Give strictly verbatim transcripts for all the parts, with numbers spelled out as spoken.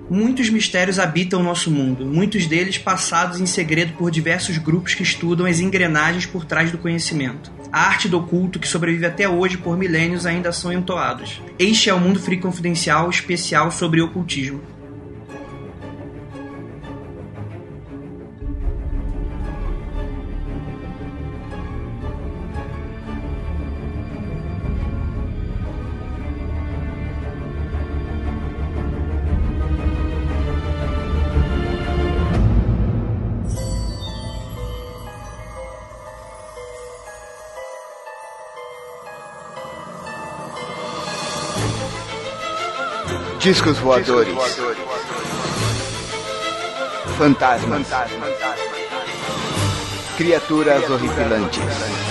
Muitos mistérios habitam o nosso mundo, muitos deles passados em segredo por diversos grupos que estudam as engrenagens por trás do conhecimento. A arte do oculto que sobrevive até hoje por milênios ainda são entoados. Este é o Mundo Freak Confidencial especial sobre ocultismo. Discos voadores. Fantasmas. Criaturas horripilantes.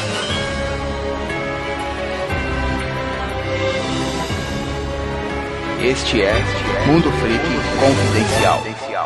Este é Mundo Freak Confidencial.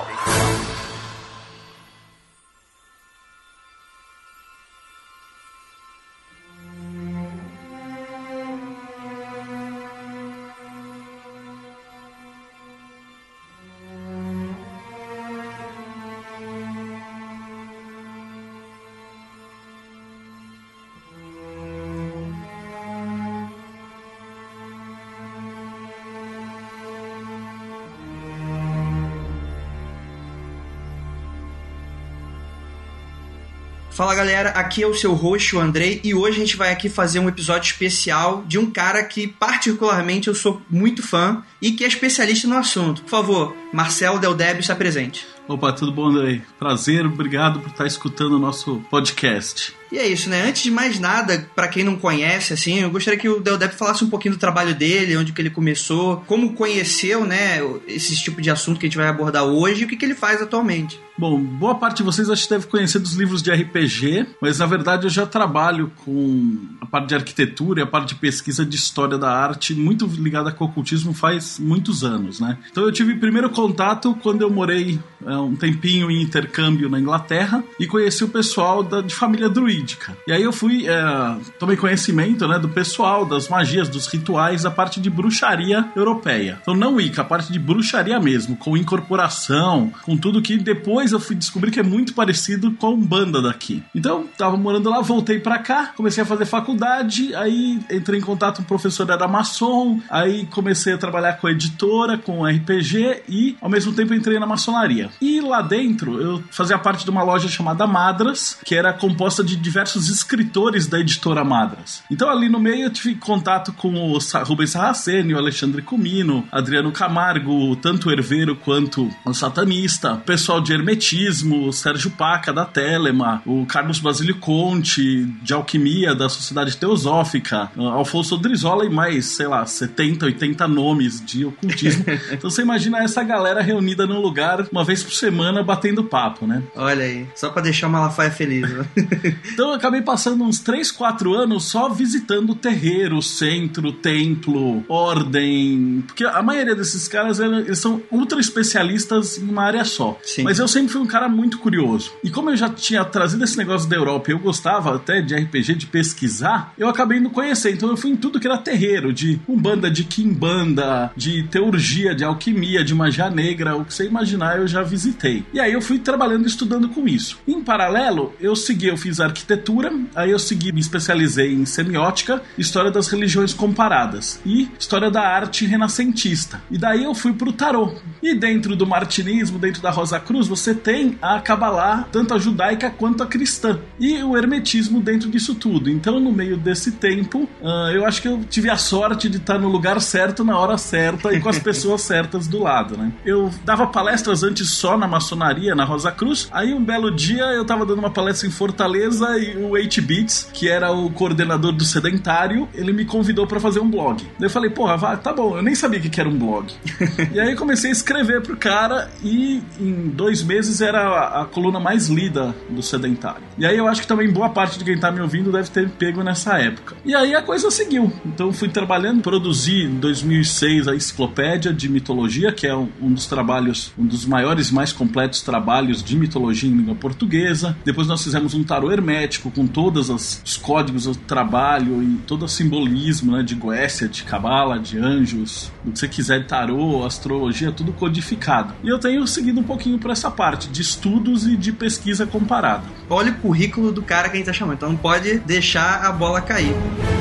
Fala galera, aqui é o seu host, o Andrei, e hoje a gente vai aqui fazer um episódio especial de um cara que particularmente eu sou muito fã e que é especialista no assunto. Por favor, Marcelo Del Débio, se apresente. Opa, tudo bom, Andrei? Prazer, obrigado por estar escutando o nosso podcast. E é isso, né? Antes de mais nada, pra quem não conhece, assim, eu gostaria que o Del Débio falasse um pouquinho do trabalho dele, onde que ele começou, como conheceu, né, esse tipo de assunto que a gente vai abordar hoje e o que que ele faz atualmente. Bom, boa parte de vocês acho que deve conhecer dos livros de R P G, mas na verdade eu já trabalho com a parte de arquitetura e a parte de pesquisa de história da arte, muito ligada com o ocultismo faz muitos anos, né? Então eu tive primeiro contato quando eu morei é, um tempinho em intercâmbio na Inglaterra e conheci o pessoal da, de família druídica. E aí eu fui, é, tomei conhecimento, né, do pessoal, das magias, dos rituais, da parte de bruxaria europeia. Então não Wicca, a parte de bruxaria mesmo, com incorporação, com tudo que depois eu fui descobrir que é muito parecido com a Umbanda daqui. Então, tava morando lá, voltei pra cá, comecei a fazer faculdade, aí entrei em contato com um professor era maçom, aí comecei a trabalhar com a editora, com R P G e, ao mesmo tempo, entrei na maçonaria. E lá dentro, eu fazia parte de uma loja chamada Madras, que era composta de diversos escritores da editora Madras. Então, ali no meio, eu tive contato com o Rubens Sarraceni, o Alexandre Comino, Adriano Camargo, tanto o Herveiro quanto o Satanista, o pessoal de Hermetismo, o Sérgio Paca, da Telema, o Carlos Basílio Conte, de Alquimia, da Sociedade Teosófica, Alfonso Drizola e mais, sei lá, setenta, oitenta nomes de ocultismo. Então você imagina essa galera reunida num lugar uma vez por semana batendo papo, né? Olha aí, só pra deixar o Malafaia feliz, né? Então eu acabei passando uns três, quatro anos só visitando o terreiro, centro, templo, ordem, porque a maioria desses caras, eles são ultra especialistas em uma área só. Sim. Mas eu sempre fui um cara muito curioso. E como eu já tinha trazido esse negócio da Europa e eu gostava até de R P G, de pesquisar, eu acabei indo conhecer. Então eu fui em tudo que era terreiro, de umbanda, de quimbanda, de teurgia, de alquimia, de magia negra, o que você imaginar eu já visitei. E aí eu fui trabalhando e estudando com isso. Em paralelo, eu segui, eu fiz arquitetura, aí eu segui, me especializei em semiótica, história das religiões comparadas e história da arte renascentista. E daí eu fui pro tarô. E dentro do martinismo, dentro da Rosa Cruz, você tem a Cabalá, tanto a judaica quanto a cristã, e o hermetismo dentro disso tudo. Então, no meio desse tempo, uh, eu acho que eu tive a sorte de estar no lugar certo, na hora certa e com as pessoas certas do lado, né? Eu dava palestras antes só na maçonaria, na Rosa Cruz. Aí, um belo dia, eu tava dando uma palestra em Fortaleza e o oito bits, que era o coordenador do Sedentário, ele me convidou pra fazer um blog. Daí eu falei, porra, vai, tá bom, eu nem sabia o que era um blog. E aí, eu comecei a escrever pro cara e em dois meses era a, a coluna mais lida do Sedentário. E aí eu acho que também boa parte de quem tá me ouvindo deve ter pego nessa época. E aí a coisa seguiu. Então fui trabalhando, produzi em dois mil e seis a Enciclopédia de Mitologia, que é um, um dos trabalhos, um dos maiores e mais completos trabalhos de mitologia em língua portuguesa. Depois nós fizemos um tarô hermético com todos os, os códigos do trabalho e todo o simbolismo, né, de Goécia, de Cabala, de anjos, o que você quiser, de tarô, astrologia, tudo codificado. E eu tenho seguido um pouquinho por essa parte de estudos e de pesquisa comparada. Olha o currículo do cara que a gente tá chamando, então não pode deixar a bola cair.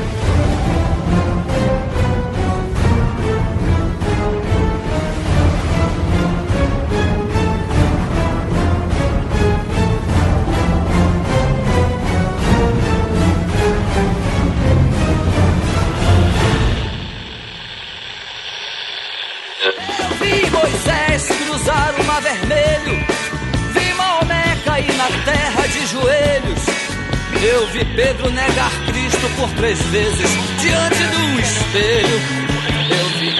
Eu vi Pedro negar Cristo por três vezes diante do espelho. Eu vi.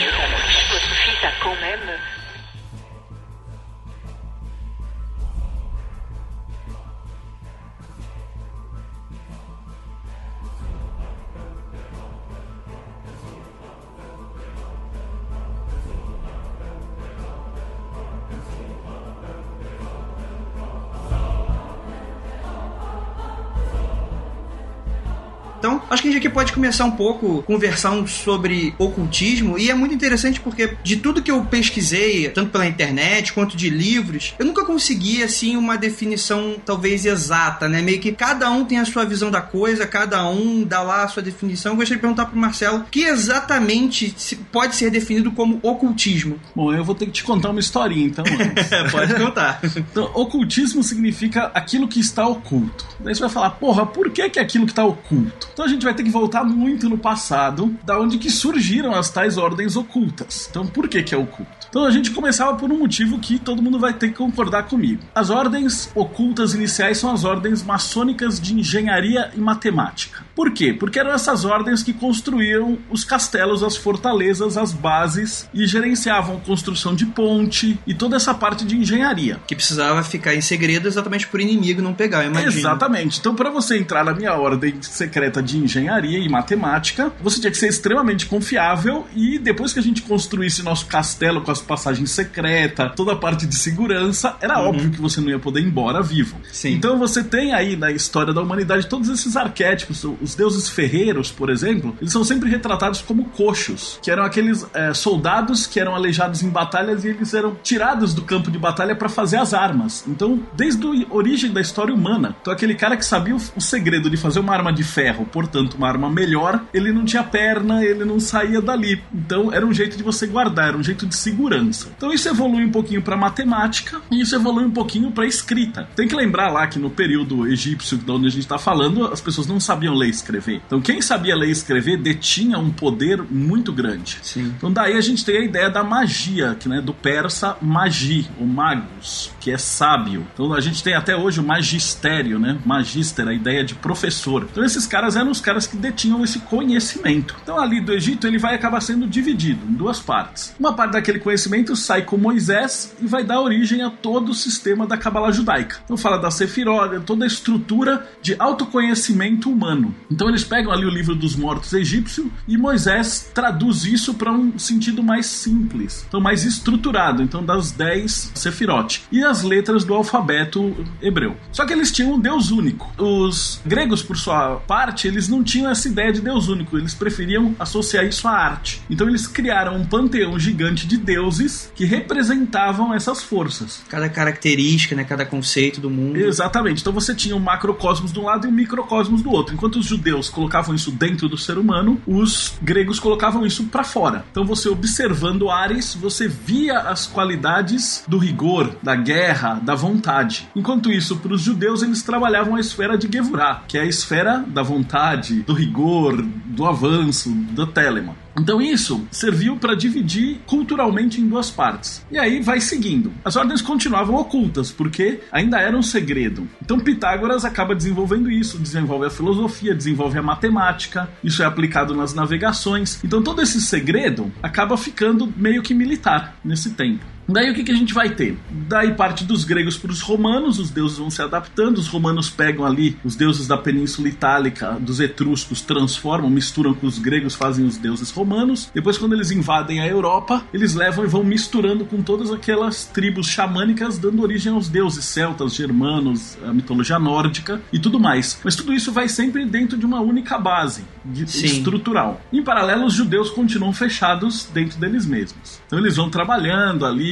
Então, acho que a gente aqui pode começar um pouco, conversar sobre ocultismo, e é muito interessante porque de tudo que eu pesquisei, tanto pela internet quanto de livros, eu nunca consegui, assim, uma definição talvez exata, né? Meio que cada um tem a sua visão da coisa, cada um dá lá a sua definição. Eu gostaria de perguntar pro Marcelo, o que exatamente pode ser definido como ocultismo? Bom, eu vou ter que te contar uma historinha, então. Pode contar. Então, ocultismo significa aquilo que está oculto. Daí você vai falar, porra, por que que é aquilo que está oculto? Então a gente vai ter que voltar muito no passado, da onde que surgiram as tais ordens ocultas. Então por que que é oculto? Então a gente começava por um motivo que todo mundo vai ter que concordar comigo. As ordens ocultas iniciais são as ordens maçônicas de engenharia e matemática. Por quê? Porque eram essas ordens que construíram os castelos, as fortalezas, as bases e gerenciavam a construção de ponte e toda essa parte de engenharia. Que precisava ficar em segredo exatamente por inimigo não pegar, eu imagino. Exatamente. Então para você entrar na minha ordem secreta de engenharia e matemática, você tinha que ser extremamente confiável, e depois que a gente construísse nosso castelo com as passagens secretas, toda a parte de segurança, era uhum. óbvio que você não ia poder ir embora vivo. Sim. Então você tem aí na história da humanidade todos esses arquétipos. Os deuses ferreiros, por exemplo, eles são sempre retratados como coxos, que eram aqueles é, soldados que eram aleijados em batalhas e eles eram tirados do campo de batalha para fazer as armas. Então, desde a origem da história humana, então aquele cara que sabia o, o segredo de fazer uma arma de ferro, portanto uma arma melhor, ele não tinha perna, ele não saía dali. Então era um jeito de você guardar, era um jeito de segurança. Então isso evolui um pouquinho para matemática e isso evolui um pouquinho para escrita. Tem que lembrar lá que no período egípcio, de onde a gente está falando, as pessoas não sabiam ler e escrever. Então quem sabia ler e escrever detinha um poder muito grande. Sim. Então daí a gente tem a ideia da magia, que, né, do persa magi, ou magus, que é sábio. Então a gente tem até hoje o magistério, né? Magister, a ideia de professor. Então esses caras eram os caras que detinham esse conhecimento. Então ali do Egito ele vai acabar sendo dividido em duas partes. Uma parte daquele conhecimento sai com Moisés e vai dar origem a todo o sistema da Cabala judaica. Então fala da Sefirot, toda a estrutura de autoconhecimento humano. Então eles pegam ali o livro dos mortos egípcio e Moisés traduz isso para um sentido mais simples, então mais estruturado, então das dez Sefirot e as letras do alfabeto hebreu. Só que eles tinham um Deus único. Os gregos, por sua parte, eles não tinham essa ideia de Deus único, eles preferiam associar isso à arte. Então eles criaram um panteão gigante de deuses que representavam essas forças. Cada característica, né, cada conceito do mundo. Exatamente. Então você tinha um macrocosmos de um lado e um microcosmos do outro. Enquanto os judeus colocavam isso dentro do ser humano, os gregos colocavam isso para fora. Então você, observando Ares, você via as qualidades do rigor, da guerra, da vontade. Enquanto isso, para os judeus, eles trabalhavam a esfera de Gevurah, que é a esfera da vontade, do rigor, do avanço, do telema. Então isso serviu para dividir culturalmente em duas partes. E aí vai seguindo. As ordens continuavam ocultas, porque ainda era um segredo. Então Pitágoras acaba desenvolvendo isso, desenvolve a filosofia, desenvolve a matemática, isso é aplicado nas navegações. Então todo esse segredo acaba ficando meio que militar nesse tempo. Daí o que, que a gente vai ter? Daí parte dos gregos para os romanos, os deuses vão se adaptando, os romanos pegam ali os deuses da Península Itálica, dos etruscos, transformam, misturam com os gregos, fazem os deuses romanos. Depois, quando eles invadem a Europa, eles levam e vão misturando com todas aquelas tribos xamânicas, dando origem aos deuses celtas, germanos, a mitologia nórdica e tudo mais. Mas tudo isso vai sempre dentro de uma única base de, estrutural. Em paralelo, os judeus continuam fechados dentro deles mesmos. Então eles vão trabalhando ali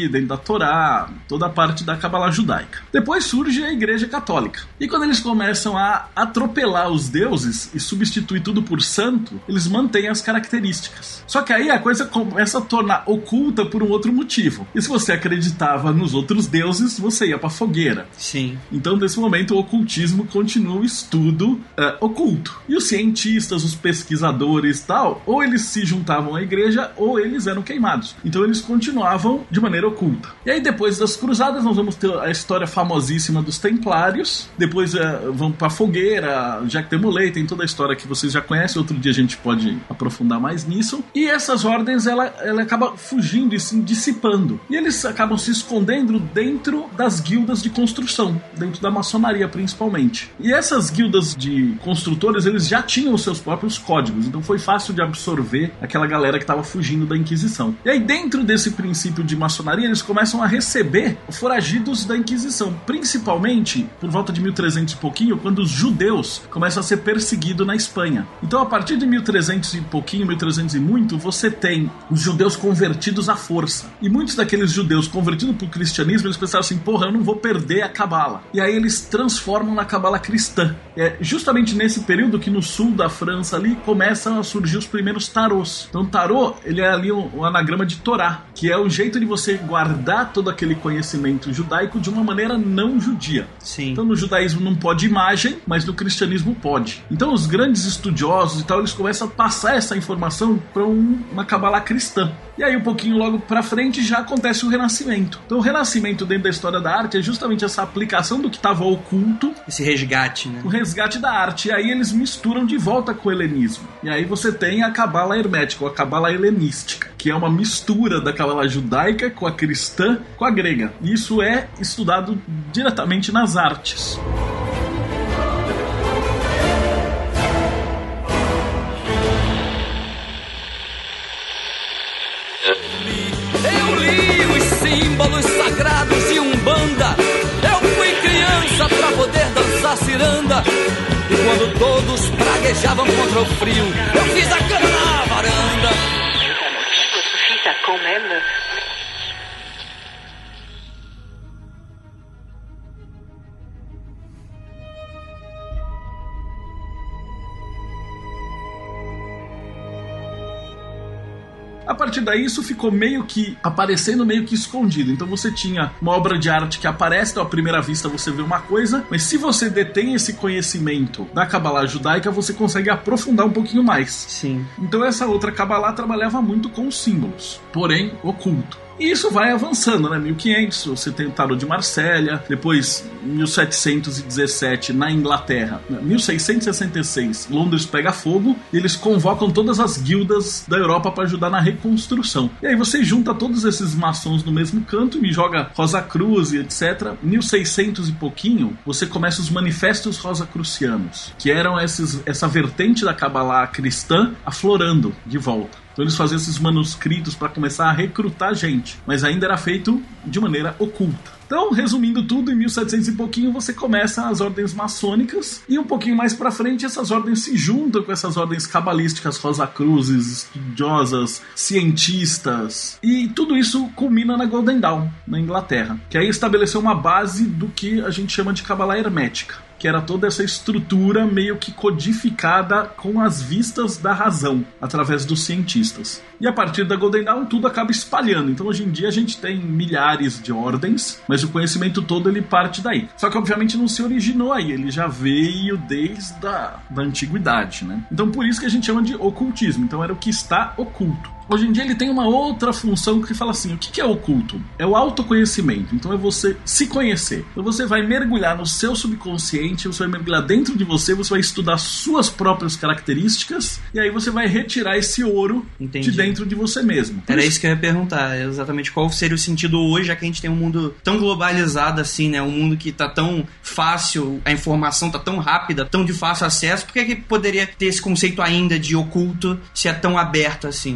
ali, dentro da Torá, toda a parte da Kabbalah judaica. Depois surge a Igreja Católica. E quando eles começam a atropelar os deuses e substituir tudo por santo, eles mantêm as características. Só que aí a coisa começa a tornar oculta por um outro motivo. E se você acreditava nos outros deuses, você ia pra fogueira. Sim. Então, nesse momento, o ocultismo continua o estudo uh, oculto. E os cientistas, os pesquisadores e tal, ou eles se juntavam à igreja, ou eles eram queimados. Então, eles continuavam de maneira oculta. E aí, depois das cruzadas, nós vamos ter a história famosíssima dos templários. Depois uh, vão pra fogueira, Jacques de Molay, tem toda a história que vocês já conhecem. Outro dia a gente pode aprofundar mais nisso. E essas ordens, ela, ela acaba fugindo e se dissipando. E eles acabam se escondendo dentro das guildas de construção, dentro da maçonaria principalmente. E essas guildas de construtores, eles já tinham os seus próprios códigos, então foi fácil de absorver aquela galera que estava fugindo da Inquisição. E aí, dentro desse princípio de maçonaria, eles começam a receber foragidos da Inquisição, principalmente por volta de mil e trezentos e pouquinho, quando os judeus começam a ser perseguidos na Espanha. Então, a partir de mil e trezentos e pouquinho, mil e trezentos e muito, você tem os judeus convertidos à força. E muitos daqueles judeus convertidos para o cristianismo, eles pensaram assim, porra, eu não vou perder a Cabala. E aí eles transformam na Cabala cristã. É justamente nesse período que no sul da França ali começam a surgir os primeiros tarôs. Então tarô, ele é ali um, um anagrama de Torá, que é o jeito de você guardar todo aquele conhecimento judaico de uma maneira não judia. Sim. Então no judaísmo não pode imagem, mas no cristianismo pode. Então os grandes estudiosos e tal, eles começam a passar essa informação para um, uma Cabala cristã. E aí um pouquinho logo pra frente já acontece o Renascimento. Então o Renascimento dentro da história da arte é justamente essa aplicação do que estava oculto. Esse resgate, né? O resgate da arte. E aí eles misturam de volta com o helenismo. E aí você tem a Cabala hermética, ou a Cabala helenística, que é uma mistura da Cabala judaica com a cristã, com a grega. E isso é estudado diretamente nas artes. Símbolos sagrados de Umbanda. Eu fui criança pra poder dançar ciranda. E quando todos praguejavam contra o frio, eu fiz a cama na varanda. A partir daí, isso ficou meio que aparecendo meio que escondido. Então você tinha uma obra de arte que aparece, então à primeira vista você vê uma coisa, mas se você detém esse conhecimento da Cabala judaica, você consegue aprofundar um pouquinho mais. Sim. Então essa outra Cabala trabalhava muito com símbolos, porém oculto. E isso vai avançando, né? mil e quinhentos, você tem o Tarot de Marsella, depois mil setecentos e dezessete na Inglaterra, mil seiscentos e sessenta e seis, Londres pega fogo e eles convocam todas as guildas da Europa para ajudar na reconstrução. E aí você junta todos esses maçons no mesmo canto e joga Rosa Cruz e etcétera. mil e seiscentos e pouquinho, você começa os manifestos rosacrucianos, que eram esses, essa vertente da Cabala cristã aflorando de volta. Então eles faziam esses manuscritos para começar a recrutar gente, mas ainda era feito de maneira oculta. Então, resumindo tudo, em mil e setecentos e pouquinho você começa as ordens maçônicas e um pouquinho mais pra frente essas ordens se juntam com essas ordens cabalísticas, rosacruzes, estudiosas, cientistas, e tudo isso culmina na Golden Dawn, na Inglaterra, que aí estabeleceu uma base do que a gente chama de Cabala hermética, que era toda essa estrutura meio que codificada com as vistas da razão, através dos cientistas. E a partir da Golden Dawn tudo acaba espalhando. Então hoje em dia a gente tem milhares de ordens, mas o conhecimento todo ele parte daí. Só que obviamente não se originou aí, ele já veio desde a da antiguidade, né? Então por isso que a gente chama de ocultismo. Então era o que está oculto. Hoje em dia ele tem uma outra função que fala assim, o que é oculto? É o autoconhecimento, então é você se conhecer. Então você vai mergulhar no seu subconsciente, você vai mergulhar dentro de você, você vai estudar suas próprias características, e aí você vai retirar esse ouro Entendi. de dentro de você mesmo. Era isso que eu ia perguntar, exatamente qual seria o sentido hoje, já que a gente tem um mundo tão globalizado assim, né? Um mundo que tá tão fácil, a informação tá tão rápida, tão de fácil acesso, por que que poderia ter esse conceito ainda de oculto se é tão aberto assim? O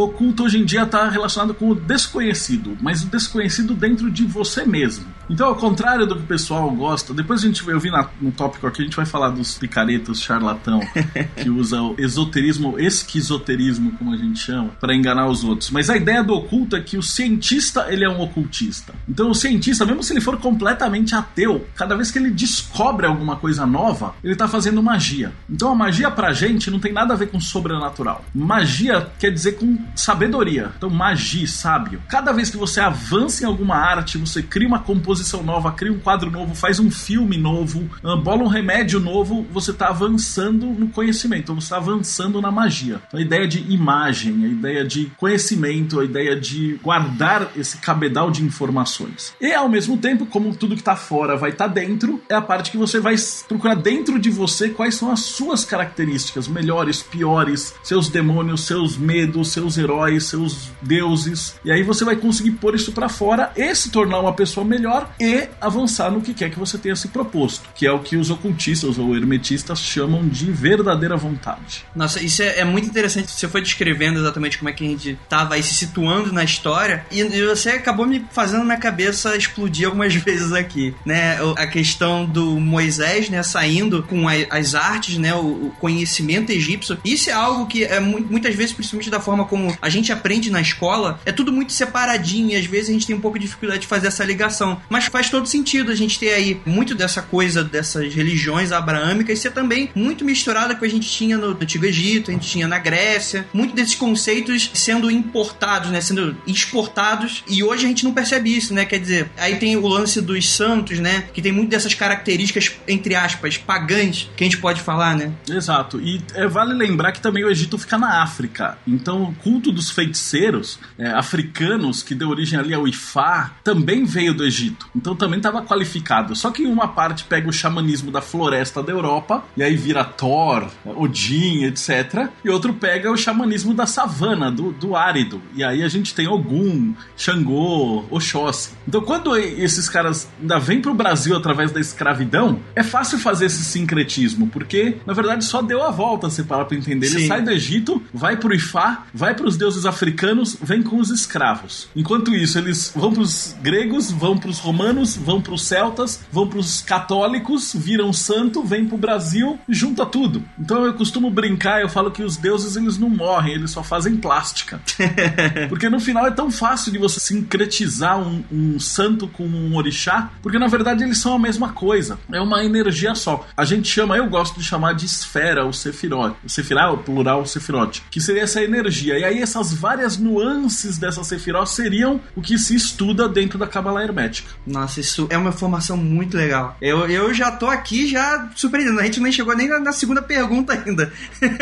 oculto hoje em dia está relacionado com o desconhecido, mas o desconhecido dentro de você mesmo. Então, ao contrário do que o pessoal gosta, depois a gente eu vi na, no tópico aqui, a gente vai falar dos picaretas charlatão que usa o esoterismo, esquizoterismo, como a gente chama, para enganar os outros. Mas a ideia do oculto é que o cientista, ele é um ocultista. Então o cientista, mesmo se ele for completamente ateu, cada vez que ele descobre alguma coisa nova, ele está fazendo magia. Então a magia pra gente não tem nada a ver com sobrenatural. Magia quer dizer com sabedoria. Então magia, sábio. Cada vez que você avança em alguma arte, você cria uma composição nova, cria um quadro novo, faz um filme novo, bola um remédio novo, você está avançando no conhecimento, você está avançando na magia. Então, a ideia de imagem, a ideia de conhecimento, a ideia de guardar esse cabedal de informações. E ao mesmo tempo, como tudo que está fora vai estar tá dentro, é a parte que você vai procurar dentro de você quais são as suas características, melhores, piores, seus demônios, seus medos, seus heróis, seus deuses. E aí você vai conseguir pôr isso para fora e se tornar uma pessoa melhor e avançar no que quer que você tenha se proposto, que é o que os ocultistas ou hermetistas chamam de verdadeira vontade. Nossa, isso é, é muito interessante. Você foi descrevendo exatamente como é que a gente estava aí se situando na história e, e você acabou me fazendo minha cabeça explodir algumas vezes aqui, né? A questão do Moisés, né, saindo com a, as artes, né, o, o conhecimento egípcio. Isso é algo que é muitas vezes, principalmente da forma como a gente aprende na escola, é tudo muito separadinho e às vezes a gente tem um pouco de dificuldade de fazer essa ligação. Mas faz todo sentido a gente ter aí muito dessa coisa, dessas religiões abraâmicas ser também muito misturada com o que a gente tinha no Antigo Egito, a gente tinha na Grécia, muito desses conceitos sendo importados, né, sendo exportados, e hoje a gente não percebe isso, né, quer dizer, aí tem o lance dos santos, né, que tem muito dessas características, entre aspas, pagãs, que a gente pode falar, né. Exato, e é, vale lembrar que também o Egito fica na África, então o culto dos feiticeiros é, africanos, que deu origem ali ao Ifá, também veio do Egito, então também estava qualificado, só que uma parte pega o xamanismo da floresta da Europa, e aí vira Thor, Odin, etcétera, e outro pega o xamanismo da savana, do, do árido, e aí a gente tem Ogum, Xangô, Oxóssi. Então quando esses caras ainda vêm pro Brasil através da escravidão, é fácil fazer esse sincretismo, porque na verdade só deu a volta, se parar pra entender. Ele Sim. sai do Egito, vai pro Ifá, vai pros deuses africanos, vem com os escravos. Enquanto isso, eles vão pros gregos, vão pros romanos, vão pros celtas, vão pros católicos, viram santo, vem pro Brasil, junta tudo. Então eu costumo brincar, eu falo que os deuses eles não morrem, eles só fazem plástica. Porque no final é tão fácil de você sincretizar um, um santo com um orixá, porque na verdade eles são a mesma coisa, é uma energia só. A gente chama, eu gosto de chamar de esfera o Sefirot, o Sefirah, o plural o Sefirot, que seria essa energia, e aí essas várias nuances dessa Sefirot seriam o que se estuda dentro da Cabala Hermética. Nossa, isso é uma informação muito legal. Eu, eu já tô aqui já surpreendendo, a gente nem chegou nem na, na segunda pergunta ainda.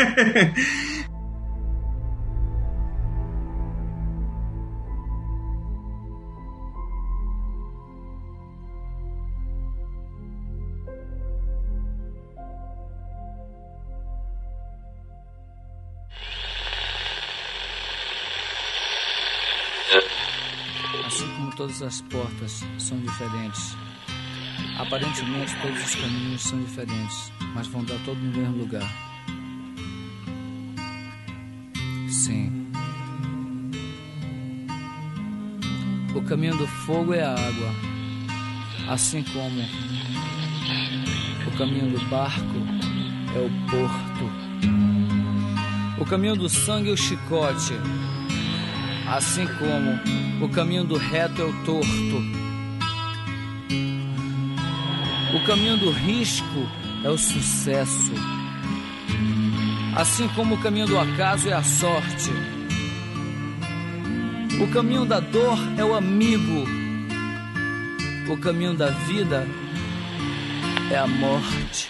Assim como todas as portas são diferentes, aparentemente todos os caminhos são diferentes, mas vão dar todo no mesmo lugar. Sim. O caminho do fogo é a água, assim como o caminho do barco é o porto. O caminho do sangue é o chicote, assim como o caminho do reto é o torto. O caminho do risco é o sucesso, assim como o caminho do acaso é a sorte. O caminho da dor é o amigo. O caminho da vida é a morte.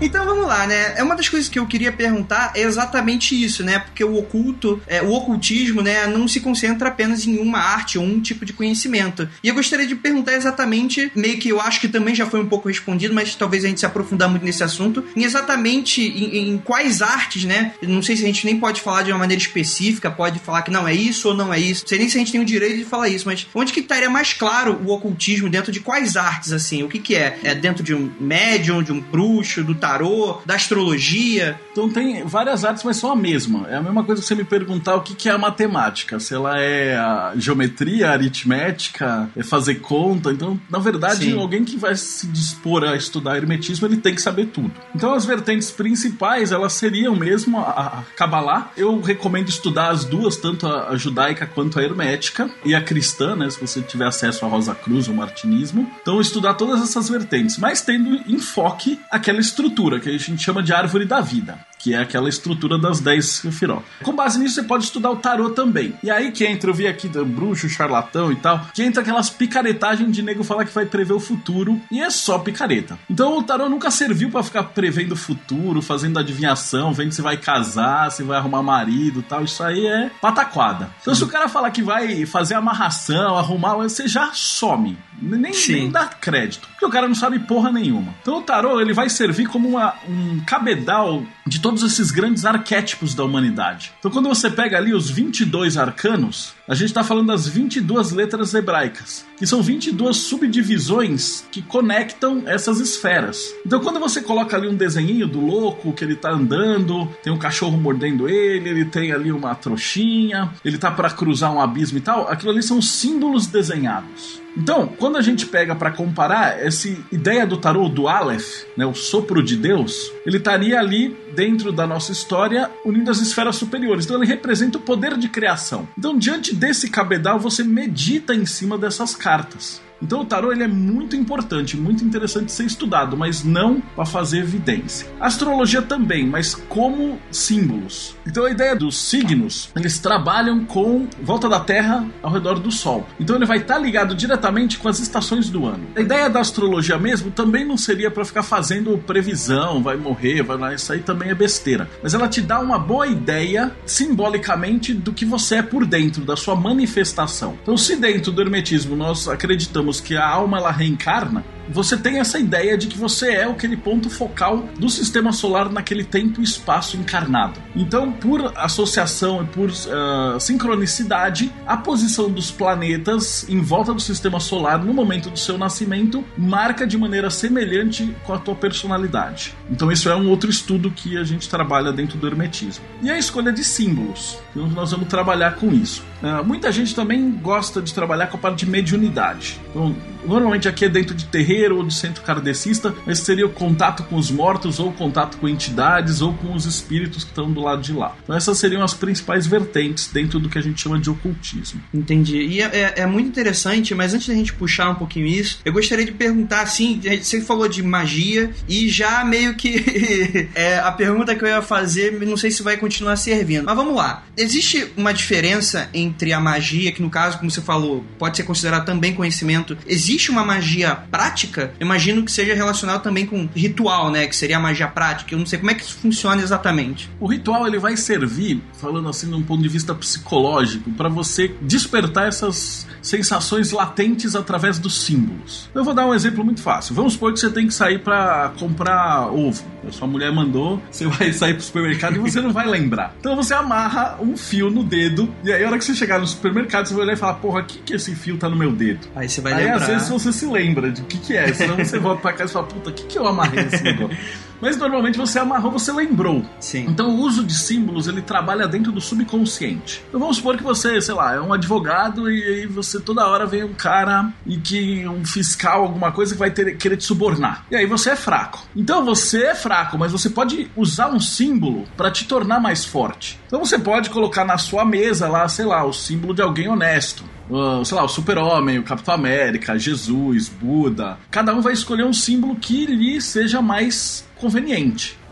Então vamos lá, né? É uma das coisas que eu queria perguntar é exatamente isso, né? Porque o oculto, é, o ocultismo, né, não se concentra apenas em uma arte ou um tipo de conhecimento. E eu gostaria de perguntar exatamente, meio que eu acho que também já foi um pouco respondido, mas talvez a gente se aprofundar muito nesse assunto, em exatamente em, em quais artes, né? Não sei se a gente nem pode falar de uma maneira específica, pode falar que não é isso ou não é isso. Não sei nem se a gente tem o direito de falar isso, mas onde que estaria mais claro o ocultismo dentro de quais artes, assim? O que que é? É dentro de um médium, de um bruxo, do tarô, da astrologia? Então tem várias artes, mas são a mesma. É a mesma coisa que você me perguntar o que que é a matemática. Se ela é a geometria, a aritmética, é fazer conta. Então, na verdade, Sim. alguém que vai se dispor a estudar hermetismo, ele tem que saber tudo. Então, as vertentes principais, elas seriam mesmo a Kabbalah. Eu recomendo estudar as duas, tanto a judaica quanto a hermética, e a cristã, né, se você tiver acesso à Rosa Cruz, ao martinismo. Então, estudar todas essas vertentes, mas tendo enfoque aquela estrutura que a gente chama de árvore da vida, que é aquela estrutura das dez sefirot. Com base nisso, você pode estudar o tarô também. E aí que entra, eu vi aqui do bruxo, charlatão e tal, que entra aquelas picaretagens de nego falar que vai prever o futuro, e é só picareta. Então o tarô nunca serviu pra ficar prevendo o futuro, fazendo adivinhação, vendo se vai casar, se vai arrumar marido e tal. Isso aí é pataquada. Então se o cara falar que vai fazer amarração, arrumar, você já some. Nem, nem dá crédito, porque o cara não sabe porra nenhuma. Então o tarô, ele vai servir como uma, um cabedal de todos esses grandes arquétipos da humanidade. Então quando você pega ali os vinte e dois arcanos, a gente está falando das vinte e duas letras hebraicas, que são vinte e duas subdivisões que conectam essas esferas. Então quando você coloca ali um desenhinho do louco, que ele tá andando, tem um cachorro mordendo ele, ele tem ali uma trouxinha, ele tá para cruzar um abismo e tal, aquilo ali são símbolos desenhados. Então, quando a gente pega para comparar essa ideia do tarô, do Aleph, né, o sopro de Deus, ele estaria ali dentro da nossa história unindo as esferas superiores. Então ele representa o poder de criação. Então, diante desse cabedal, você medita em cima dessas cartas. Então o tarô, ele é muito importante, muito interessante de ser estudado, mas não para fazer evidência. A astrologia também, mas como símbolos. Então a ideia dos signos, eles trabalham com volta da Terra ao redor do Sol. Então ele vai estar ligado diretamente com as estações do ano. A ideia da astrologia mesmo também não seria para ficar fazendo previsão, vai morrer, vai lá, isso aí também é besteira. Mas ela te dá uma boa ideia, simbolicamente, do que você é por dentro, da sua manifestação. Então se dentro do hermetismo nós acreditamos que a alma ela reencarna, você tem essa ideia de que você é aquele ponto focal do sistema solar naquele tempo e espaço encarnado. Então, por associação e por uh, sincronicidade, a posição dos planetas em volta do sistema solar no momento do seu nascimento marca de maneira semelhante com a tua personalidade. Então isso é um outro estudo que a gente trabalha dentro do hermetismo. E a escolha de símbolos. Então nós vamos trabalhar com isso. Uh, muita gente também gosta de trabalhar com a parte de mediunidade. Então, normalmente aqui é dentro de terreiro ou de centro kardecista, mas seria o contato com os mortos, ou contato com entidades, ou com os espíritos que estão do lado de lá. Então essas seriam as principais vertentes dentro do que a gente chama de ocultismo. Entendi. E é, é muito interessante, mas antes da gente puxar um pouquinho isso, eu gostaria de perguntar, assim, você falou de magia, e já meio que é, a pergunta que eu ia fazer, não sei se vai continuar servindo. Mas vamos lá. Existe uma diferença entre a magia, que no caso, como você falou, pode ser considerado também conhecimento. Existe uma magia prática? Eu imagino que seja relacionado também com ritual, né? Que seria a magia prática. Eu não sei como é que isso funciona exatamente. O ritual, ele vai servir, falando assim, de um ponto de vista psicológico, para você despertar essas sensações latentes através dos símbolos. Eu vou dar um exemplo muito fácil. Vamos supor que você tem que sair para comprar ovo. A sua mulher mandou, você vai sair pro supermercado e você não vai lembrar. Então você amarra um fio no dedo, e aí a hora que você chegar no supermercado, você vai olhar e falar, porra, que que esse fio tá no meu dedo? Aí você vai aí, lembrar. Aí às vezes você se lembra de o que que é, senão você volta pra casa e fala, puta, o que que eu amarrei nesse negócio? Mas normalmente você amarrou, você lembrou. Sim. Então o uso de símbolos, ele trabalha dentro do subconsciente. Então vamos supor que você, sei lá, é um advogado e aí você toda hora vem um cara e que um fiscal, alguma coisa que vai ter, querer te subornar. E aí você é fraco. Então você é fraco, mas você pode usar um símbolo para te tornar mais forte. Então você pode colocar na sua mesa lá, sei lá, o símbolo de alguém honesto. Uh, sei lá, o Super-Homem, o Capitão América, Jesus, Buda. Cada um vai escolher um símbolo que lhe seja mais conveniente.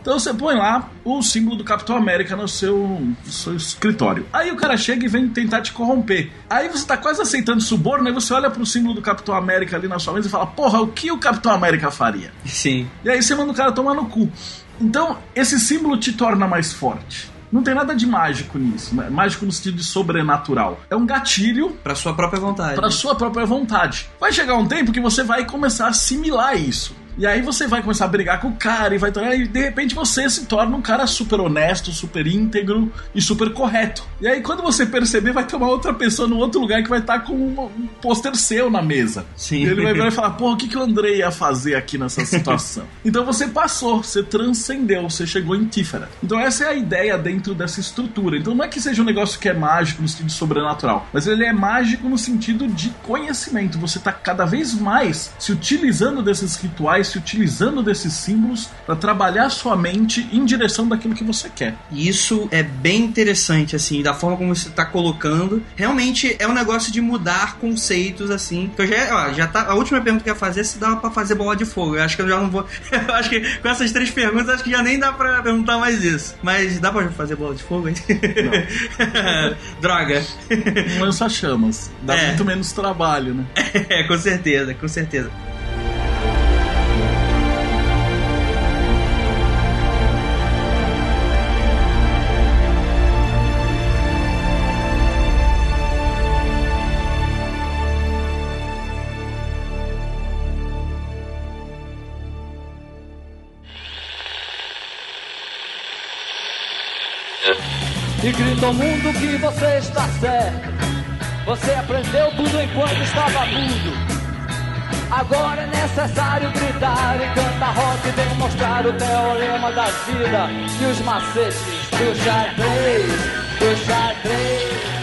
Então você põe lá o símbolo do Capitão América no seu, no seu escritório. Aí o cara chega e vem tentar te corromper. Aí você tá quase aceitando suborno, aí você olha pro símbolo do Capitão América ali na sua mesa e fala, porra, o que o Capitão América faria? Sim. E aí você manda o cara tomar no cu. Então, esse símbolo te torna mais forte. Não tem nada de mágico nisso, né? Mágico no sentido de sobrenatural. É um gatilho... Pra sua própria vontade. Pra sua própria vontade. Vai chegar um tempo que você vai começar a assimilar isso. E aí você vai começar a brigar com o cara e vai tornar, e de repente você se torna um cara super honesto, super íntegro e super correto. E aí quando você perceber, vai ter uma outra pessoa num outro lugar que vai estar com um, um pôster seu na mesa. Sim. E ele vai, vai falar, pô, o que, que o Andrei ia fazer aqui nessa situação? Então você passou, você transcendeu, você chegou em Tífera. Então essa é a ideia dentro dessa estrutura. Então não é que seja um negócio que é mágico no sentido sobrenatural, mas ele é mágico no sentido de conhecimento. Você está cada vez mais se utilizando desses rituais, se utilizando desses símbolos para trabalhar sua mente em direção daquilo que você quer. E isso é bem interessante, assim, da forma como você tá colocando. Realmente é um negócio de mudar conceitos, assim. Que eu já, ó, já tá, a última pergunta que eu ia fazer é se dava pra fazer bola de fogo. Eu acho que eu já não vou... Eu acho que com essas três perguntas, acho que já nem dá pra perguntar mais isso. Mas dá pra fazer bola de fogo? Não. Droga. Não lança chamas. Dá é. muito menos trabalho, né? É, com certeza, com certeza. E grita ao mundo que você está certo. Você aprendeu tudo enquanto estava mudo. Agora é necessário gritar e cantar rock e demonstrar o teorema da vida e os macetes do xadrez, do xadrez.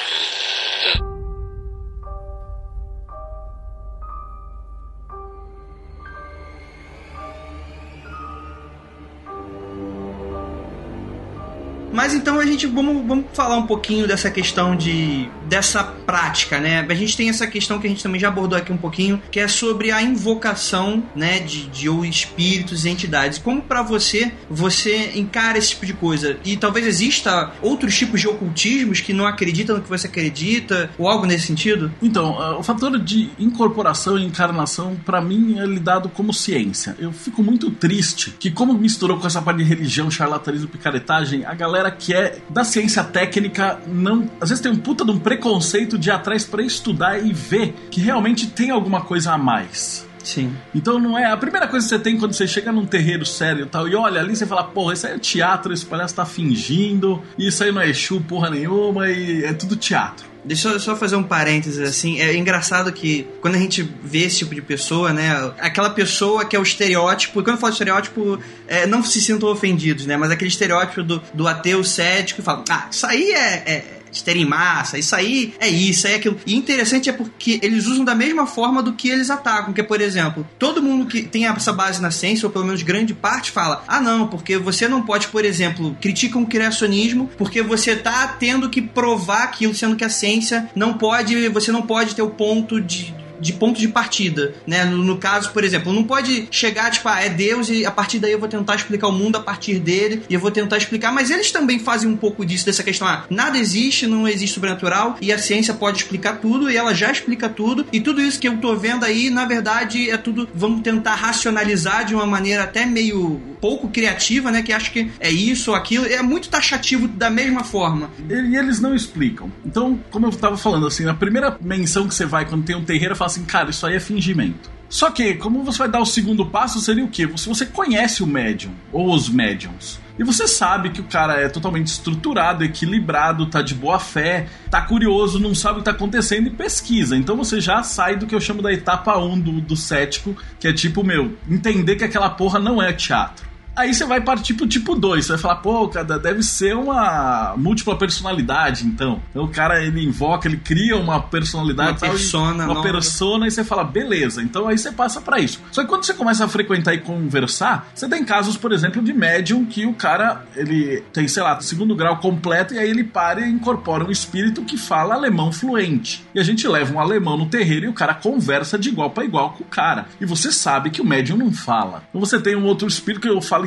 Mas então a gente vamos, vamos falar um pouquinho dessa questão de dessa prática, né? A gente tem essa questão que a gente também já abordou aqui um pouquinho, que é sobre a invocação, né, de, de ou espíritos e entidades. Como pra você, você encara esse tipo de coisa? E talvez exista outros tipos de ocultismos que não acreditam no que você acredita, ou algo nesse sentido? Então, uh, o fator de incorporação e encarnação, pra mim, é lidado como ciência. Eu fico muito triste que, como misturou com essa parte de religião, charlatanismo, picaretagem, a galera que é da ciência técnica não, às vezes tem um puta de um preconceito de ir atrás pra estudar e ver que realmente tem alguma coisa a mais. Sim. Então não é a primeira coisa que você tem quando você chega num terreiro sério e tal, e olha ali, você fala, porra, isso aí é teatro, esse palhaço tá fingindo, isso aí não é Exu porra nenhuma, e é tudo teatro. Deixa eu só fazer um parênteses, assim, é engraçado que quando a gente vê esse tipo de pessoa, né, aquela pessoa que é o estereótipo, e quando eu falo estereótipo, é, não se sintam ofendidos, né, mas aquele estereótipo do, do ateu cético que fala, ah, isso aí é... é histeria em massa, isso aí é isso, é aquilo. E interessante é porque eles usam da mesma forma do que eles atacam, que, por exemplo, todo mundo que tem essa base na ciência, ou pelo menos grande parte, fala, ah não, porque você não pode, por exemplo, criticam o criacionismo porque você tá tendo que provar aquilo, sendo que a ciência não pode, você não pode ter o ponto de... de ponto de partida, né? No, no caso, por exemplo, não pode chegar, tipo, ah, é Deus e a partir daí eu vou tentar explicar o mundo a partir dele e eu vou tentar explicar, mas eles também fazem um pouco disso, dessa questão, ah, nada existe, não existe sobrenatural e a ciência pode explicar tudo e ela já explica tudo e tudo isso que eu tô vendo aí, na verdade, é tudo, vamos tentar racionalizar de uma maneira até meio pouco criativa, né? Que acho que é isso ou aquilo, é muito taxativo da mesma forma. E eles não explicam. Então, como eu tava falando, assim, na primeira menção que você vai quando tem um terreiro, fala assim, cara, isso aí é fingimento. Só que, como você vai dar o segundo passo, seria o quê? Se você conhece o médium, ou os médiums, e você sabe que o cara é totalmente estruturado, equilibrado, tá de boa fé, tá curioso, não sabe o que tá acontecendo e pesquisa. Então você já sai do que eu chamo da etapa um do, do cético, que é tipo, meu, entender que aquela porra não é teatro. Aí você vai partir pro tipo dois, você vai falar, pô, cara, deve ser uma múltipla personalidade, então. Então o cara, ele invoca, ele cria uma personalidade, uma tal, persona, uma não, persona, e você fala, beleza, então aí você passa pra isso. Só que quando você começa a frequentar e conversar, você tem casos, por exemplo, de médium que o cara, ele tem, sei lá, segundo grau completo, e aí ele para e incorpora um espírito que fala alemão fluente. E a gente leva um alemão no terreiro e o cara conversa de igual pra igual com o cara. E você sabe que o médium não fala. Então você tem um outro espírito que eu falo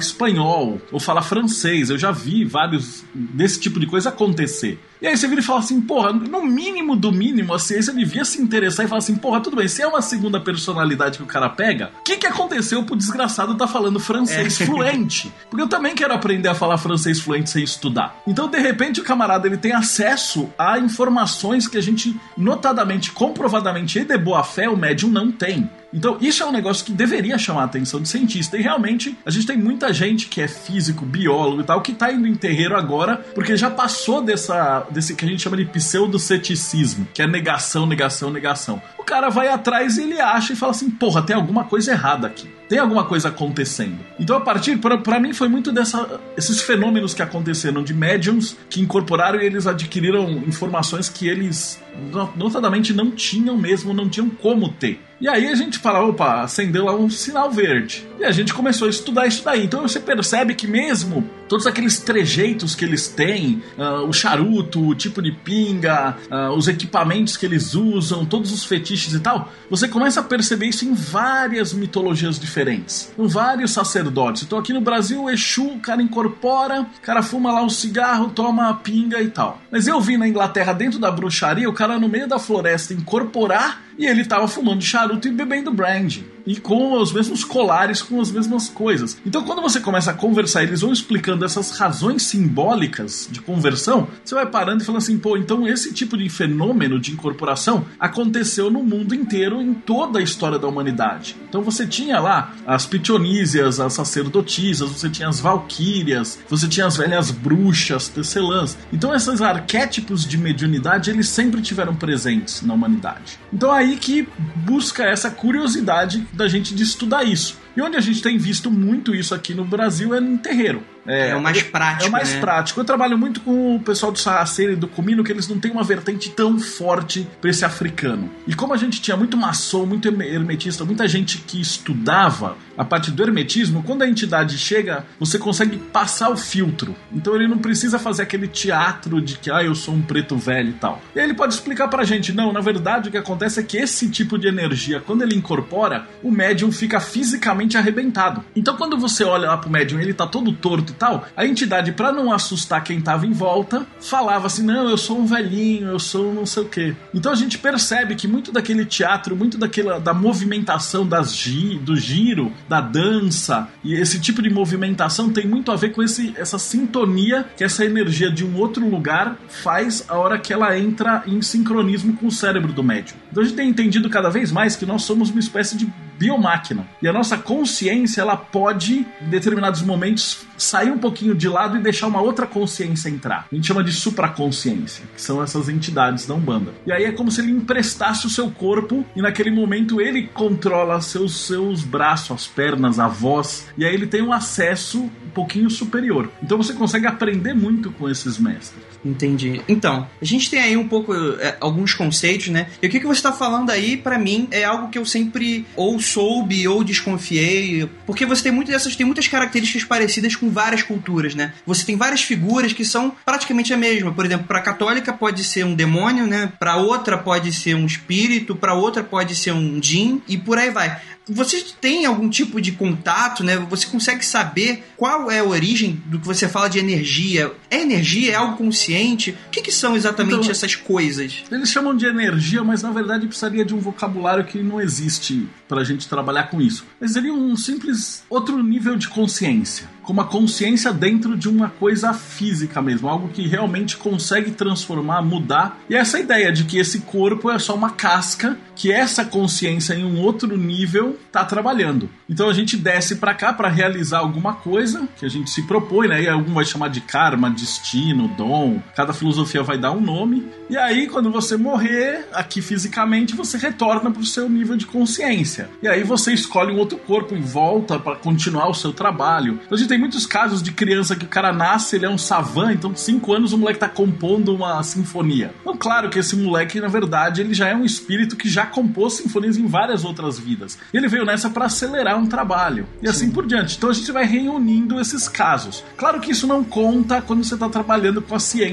espanhol, ou fala francês. Eu já vi vários desse tipo de coisa acontecer. E aí você vira e fala assim, porra, no mínimo do mínimo, a ciência devia se interessar e falar assim, porra, tudo bem, se é uma segunda personalidade que o cara pega, o que que aconteceu pro desgraçado tá falando francês é. fluente? Porque eu também quero aprender a falar francês fluente sem estudar. Então, de repente, o camarada, ele tem acesso a informações que a gente, notadamente, comprovadamente e de boa fé, o médium não tem. Então, isso é um negócio que deveria chamar a atenção de cientista. E realmente, a gente tem muita gente que é físico, biólogo e tal, que tá indo em terreiro agora, porque já passou dessa, desse que a gente chama de pseudoceticismo, que é negação, negação, negação. O cara vai atrás e ele acha e fala assim, porra, tem alguma coisa errada aqui. Tem alguma coisa acontecendo. Então, a partir, pra, pra mim, foi muito dessa, esses fenômenos que aconteceram de médiums que incorporaram e eles adquiriram informações que eles, notadamente, não tinham mesmo, não tinham como ter. E aí a gente fala, opa, acendeu lá um sinal verde. E a gente começou a estudar isso daí. Então você percebe que mesmo todos aqueles trejeitos que eles têm, uh, o charuto, o tipo de pinga, uh, os equipamentos que eles usam, todos os fetiches e tal, você começa a perceber isso em várias mitologias diferentes. Em vários sacerdotes. Então aqui no Brasil, o Exu, o cara incorpora, o cara fuma lá um cigarro, toma a pinga e tal. Mas eu vi na Inglaterra, dentro da bruxaria, o cara no meio da floresta incorporar e ele tava fumando charuto e bebendo brandy. E com os mesmos colares, com as mesmas coisas. Então quando você começa a conversar, eles vão explicando essas razões simbólicas de conversão, você vai parando e falando assim, pô, então esse tipo de fenômeno de incorporação aconteceu no mundo inteiro, em toda a história da humanidade. Então você tinha lá as pitonísias, as sacerdotisas, você tinha as valquírias, você tinha as velhas bruxas, tecelãs. Então esses arquétipos de mediunidade, eles sempre tiveram presentes na humanidade. Então aí que busca essa curiosidade da gente de estudar isso. E onde a gente tem visto muito isso aqui no Brasil é no terreiro. É, é o mais prático, É o mais né? prático. Eu trabalho muito com o pessoal do Sarraceiro e do Comino, que eles não têm uma vertente tão forte para esse africano. E como a gente tinha muito maçom, muito hermetista, muita gente que estudava a parte do hermetismo, quando a entidade chega, você consegue passar o filtro. Então ele não precisa fazer aquele teatro de que, ah, eu sou um preto velho e tal. E aí ele pode explicar pra gente, não, na verdade o que acontece é que esse tipo de energia, quando ele incorpora, o médium fica fisicamente arrebentado. Então quando você olha lá pro médium, ele tá todo torto e tal, a entidade, pra não assustar quem tava em volta, falava assim, não, eu sou um velhinho, eu sou um não sei o quê. Então a gente percebe que muito daquele teatro, muito daquela, da movimentação das gi, do giro, da dança, e esse tipo de movimentação tem muito a ver com esse, essa sintonia que essa energia de um outro lugar faz a hora que ela entra em sincronismo com o cérebro do médium. Então a gente tem entendido cada vez mais que nós somos uma espécie de biomáquina. E a nossa consciência, ela pode, em determinados momentos, sair um pouquinho de lado e deixar uma outra consciência entrar. A gente chama de supraconsciência, que são essas entidades da Umbanda. E aí é como se ele emprestasse o seu corpo e naquele momento ele controla seus, seus braços, as pernas, a voz, e aí ele tem um acesso um pouquinho superior. Então você consegue aprender muito com esses mestres. Entendi. Então, a gente tem aí um pouco, é, alguns conceitos, né? E o que, que você está falando aí, pra mim, é algo que eu sempre ou soube ou desconfiei, porque você tem, muito dessas, tem muitas características parecidas com várias culturas, né? Você tem várias figuras que são praticamente a mesma. Por exemplo, pra católica pode ser um demônio, né? Pra outra pode ser um espírito, pra outra pode ser um djinn, e por aí vai. Você tem algum tipo de contato, né? Você consegue saber qual é a origem do que você fala de energia? É energia? É algo consciente? O que, que são exatamente então, essas coisas? Eles chamam de energia, mas na verdade precisaria de um vocabulário que não existe pra gente trabalhar com isso. Mas seria um simples outro nível de consciência. Como a consciência dentro de uma coisa física mesmo. Algo que realmente consegue transformar, mudar. E essa ideia de que esse corpo é só uma casca, que essa consciência em um outro nível tá trabalhando. Então a gente desce pra cá pra realizar alguma coisa que a gente se propõe, né? E algum vai chamar de karma, destino, dom. Cada filosofia vai dar um nome. E aí quando você morrer aqui fisicamente, você retorna pro seu nível de consciência. E aí você escolhe um outro corpo e volta pra continuar o seu trabalho. Então a gente tem muitos casos de criança que o cara nasce, ele é um savant, então cinco anos o moleque tá compondo uma sinfonia. Então claro que esse moleque, na verdade, ele já é um espírito que já compôs sinfonias em várias outras vidas. E ele veio nessa para acelerar um trabalho. E assim Sim. por diante. Então a gente vai reunindo esses casos. Claro que isso não conta quando você está trabalhando com a ciência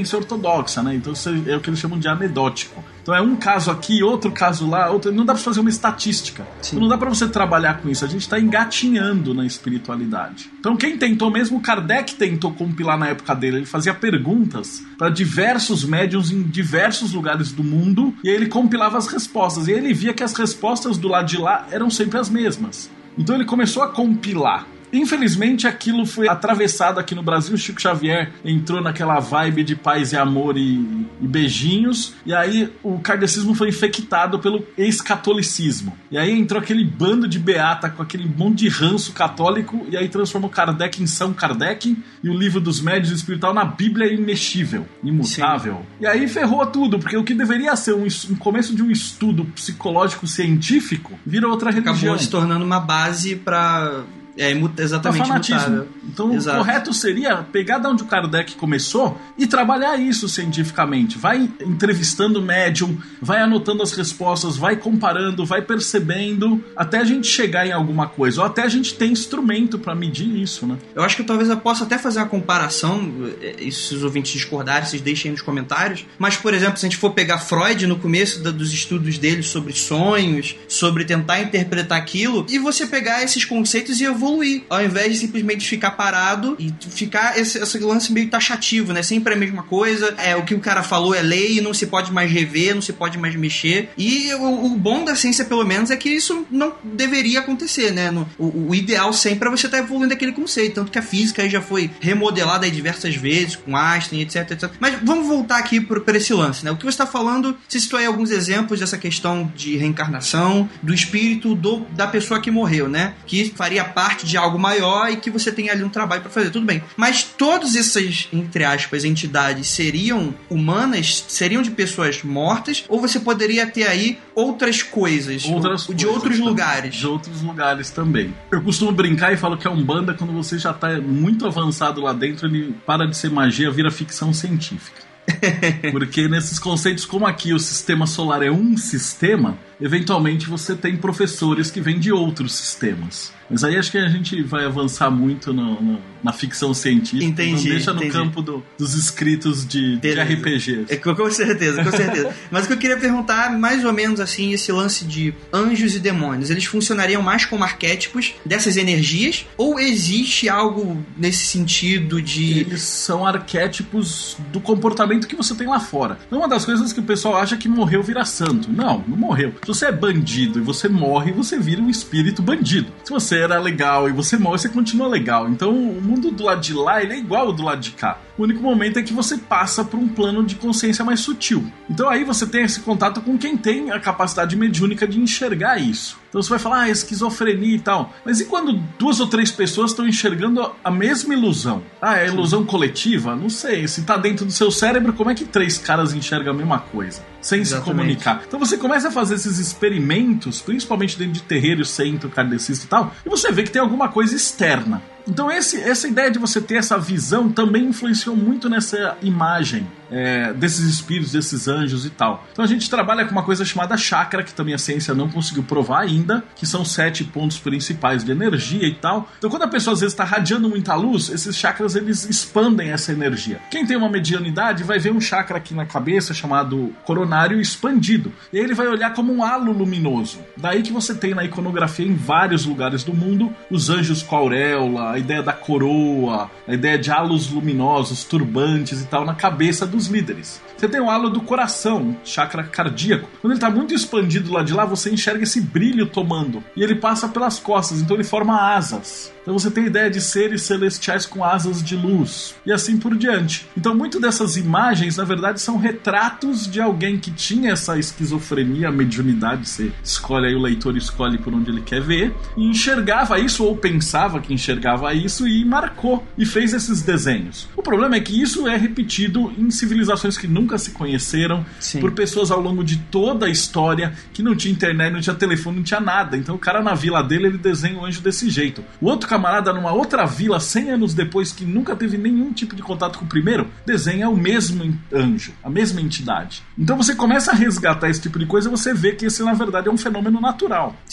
crença ortodoxa, né? Então é o que eles chamam de anedótico. Então é um caso aqui, outro caso lá, outro... não dá pra fazer uma estatística. Então não dá pra você trabalhar com isso. A gente tá engatinhando na espiritualidade. Então quem tentou, mesmo Kardec tentou compilar na época dele, ele fazia perguntas para diversos médiuns em diversos lugares do mundo e aí ele compilava as respostas. E ele via que as respostas do lado de lá eram sempre as mesmas. Então ele começou a compilar. Infelizmente aquilo foi atravessado aqui no Brasil. O Chico Xavier entrou naquela vibe de paz e amor e, e beijinhos, e aí o kardecismo foi infectado pelo ex-catolicismo, e aí entrou aquele bando de beata com aquele monte de ranço católico, e aí transformou Kardec em São Kardec e o livro dos médiuns espiritual na Bíblia imexível, imutável. Sim. E aí ferrou tudo, porque o que deveria ser um, um começo de um estudo psicológico científico virou outra religião. Acabou se tornando uma base para... É exatamente imutável. Então Exato. O correto seria pegar de onde o Kardec começou e trabalhar isso cientificamente. Vai entrevistando o médium, vai anotando as respostas, vai comparando, vai percebendo, até a gente chegar em alguma coisa. Ou até a gente ter instrumento para medir isso, né? Eu acho que talvez eu possa até fazer uma comparação, isso se os ouvintes discordarem, vocês deixem aí nos comentários. Mas, por exemplo, se a gente for pegar Freud no começo da, dos estudos dele sobre sonhos, sobre tentar interpretar aquilo, e você pegar esses conceitos e evoluir, ao invés de simplesmente ficar parado e ficar esse, esse lance meio taxativo, né? Sempre a mesma coisa, é, o que o cara falou é lei, não se pode mais rever, não se pode mais mexer. E o, o bom da ciência, pelo menos, é que isso não deveria acontecer, né? No, o, o ideal sempre é você estar evoluindo aquele conceito, tanto que a física aí já foi remodelada aí diversas vezes, com Einstein, etc, etcétera. Mas vamos voltar aqui para esse lance, né? O que você está falando, você citou aí alguns exemplos dessa questão de reencarnação, do espírito do, da pessoa que morreu, né? Que faria parte de algo maior e que você tem ali um trabalho para fazer, tudo bem. Mas todas essas, entre aspas, entidades seriam humanas? Seriam de pessoas mortas? Ou você poderia ter aí outras coisas? Outras de coisas outros também, lugares? De outros lugares também. Eu costumo brincar e falo que a Umbanda, quando você já tá muito avançado lá dentro, ele para de ser magia, vira ficção científica. Porque nesses conceitos como aqui o sistema solar é um sistema, eventualmente você tem professores que vêm de outros sistemas. Mas aí acho que a gente vai avançar muito no, no, na ficção científica. Entendi, Não deixa no entendi. campo do, dos escritos de, de R P Gs. É, com certeza, com certeza. Mas o que eu queria perguntar, mais ou menos assim, esse lance de anjos e demônios, eles funcionariam mais como arquétipos dessas energias? Ou existe algo nesse sentido de... Eles são arquétipos do comportamento que você tem lá fora. Então, uma das coisas que o pessoal acha que morreu vira santo. Não, não morreu. Se você é bandido e você morre, você vira um espírito bandido. Se você era legal e você morre, você continua legal. Então o mundo do lado de lá, ele é igual ao do lado de cá. O único momento é que você passa por um plano de consciência mais sutil. Então aí você tem esse contato com quem tem a capacidade mediúnica de enxergar isso. Então você vai falar, ah, esquizofrenia e tal. Mas e quando duas ou três pessoas estão enxergando a mesma ilusão? Ah, é ilusão coletiva? Não sei. Se tá dentro do seu cérebro, como é que três caras enxergam a mesma coisa? Sem Exatamente. Se comunicar. Então você começa a fazer esses experimentos, principalmente dentro de terreiro, centro, kardecista e tal, e você vê que tem alguma coisa externa. Então esse, essa ideia de você ter essa visão também influenciou muito nessa imagem é, desses espíritos, desses anjos e tal. Então a gente trabalha com uma coisa chamada chakra, que também a ciência não conseguiu provar ainda, que são sete pontos principais de energia e tal. Então quando a pessoa às vezes está radiando muita luz, esses chakras eles expandem essa energia. Quem tem uma medianidade vai ver um chakra aqui na cabeça chamado coronário expandido. E aí ele vai olhar como um halo luminoso. Daí que você tem na iconografia em vários lugares do mundo os anjos com auréola, a ideia da coroa, a ideia de halos luminosos, turbantes e tal na cabeça dos líderes. Você tem o halo do coração, chakra cardíaco. Quando ele está muito expandido lá de lá, você enxerga esse brilho tomando. E ele passa pelas costas, então ele forma asas. Então você tem a ideia de seres celestiais com asas de luz. E assim por diante. Então muito dessas imagens, na verdade, são retratos de alguém que tinha essa esquizofrenia, a mediunidade. Você escolhe aí, o leitor escolhe por onde ele quer ver. E enxergava isso, ou pensava que enxergava isso, e marcou. E fez esses desenhos. O problema é que isso é repetido em civilizações que nunca se conheceram. Sim. Por pessoas ao longo de toda a história, que não tinha internet, não tinha telefone, não tinha nada. Então o cara na vila dele, ele desenha o anjo desse jeito. O outro camarada numa outra vila, cem anos depois, que nunca teve nenhum tipo de contato com o primeiro, desenha o mesmo anjo, a mesma entidade. Então você começa a resgatar esse tipo de coisa, você vê que esse na verdade é um fenômeno natural. Sim.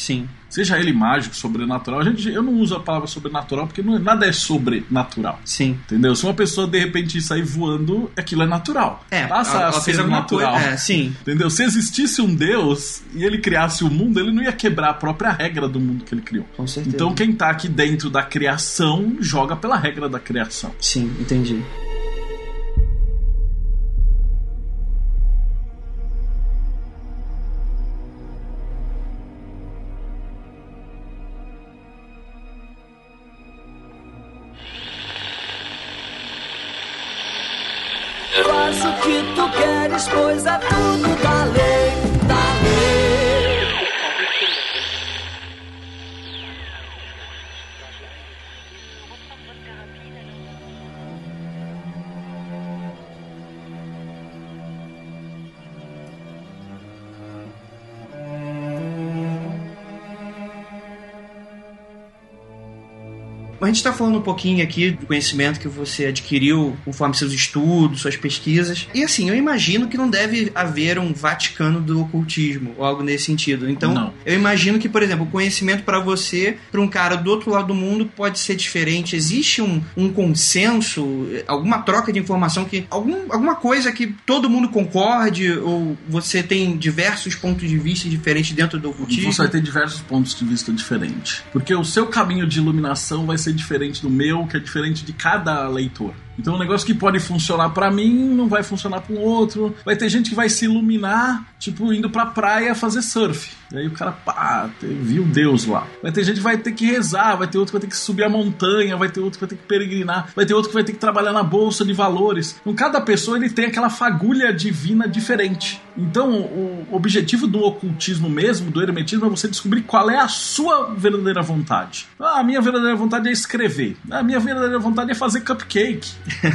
seja ele mágico, sobrenatural, a gente, eu não uso a palavra sobrenatural porque não, nada é sobrenatural. Sim. Entendeu? Se uma pessoa de repente sair voando, aquilo é natural. É, passa ela, a ela ser fez alguma natural. coisa. É, sim. Entendeu? Se existisse um Deus e ele criasse o mundo, ele não ia quebrar a própria regra do mundo que ele criou. Com certeza. Então quem tá aqui dentro da criação joga pela regra da criação. Sim, entendi. Faz o que tu queres, pois é tudo da lei, da lei. A gente está falando um pouquinho aqui do conhecimento que você adquiriu conforme seus estudos, suas pesquisas. E assim, eu imagino que não deve haver um Vaticano do ocultismo ou algo nesse sentido. Então, não. Eu imagino que, por exemplo, o conhecimento para você, para um cara do outro lado do mundo, pode ser diferente. Existe um, um consenso, alguma troca de informação, que algum, alguma coisa que todo mundo concorde, ou você tem diversos pontos de vista diferentes dentro do ocultismo? Você vai ter diversos pontos de vista diferentes. Porque o seu caminho de iluminação vai ser diferente do meu, que é diferente de cada leitor. Então um negócio que pode funcionar pra mim não vai funcionar pra um outro. Vai ter gente que vai se iluminar, tipo, indo pra praia fazer surf. E aí o cara, pá, viu Deus lá. Vai ter gente que vai ter que rezar, vai ter outro que vai ter que subir a montanha, vai ter outro que vai ter que peregrinar, vai ter outro que vai ter que trabalhar na bolsa de valores. Então cada pessoa ele tem aquela fagulha divina diferente. Então o objetivo do ocultismo mesmo, do hermetismo, é você descobrir qual é a sua verdadeira vontade. Ah, a minha verdadeira vontade é escrever. A minha verdadeira vontade é fazer cupcake.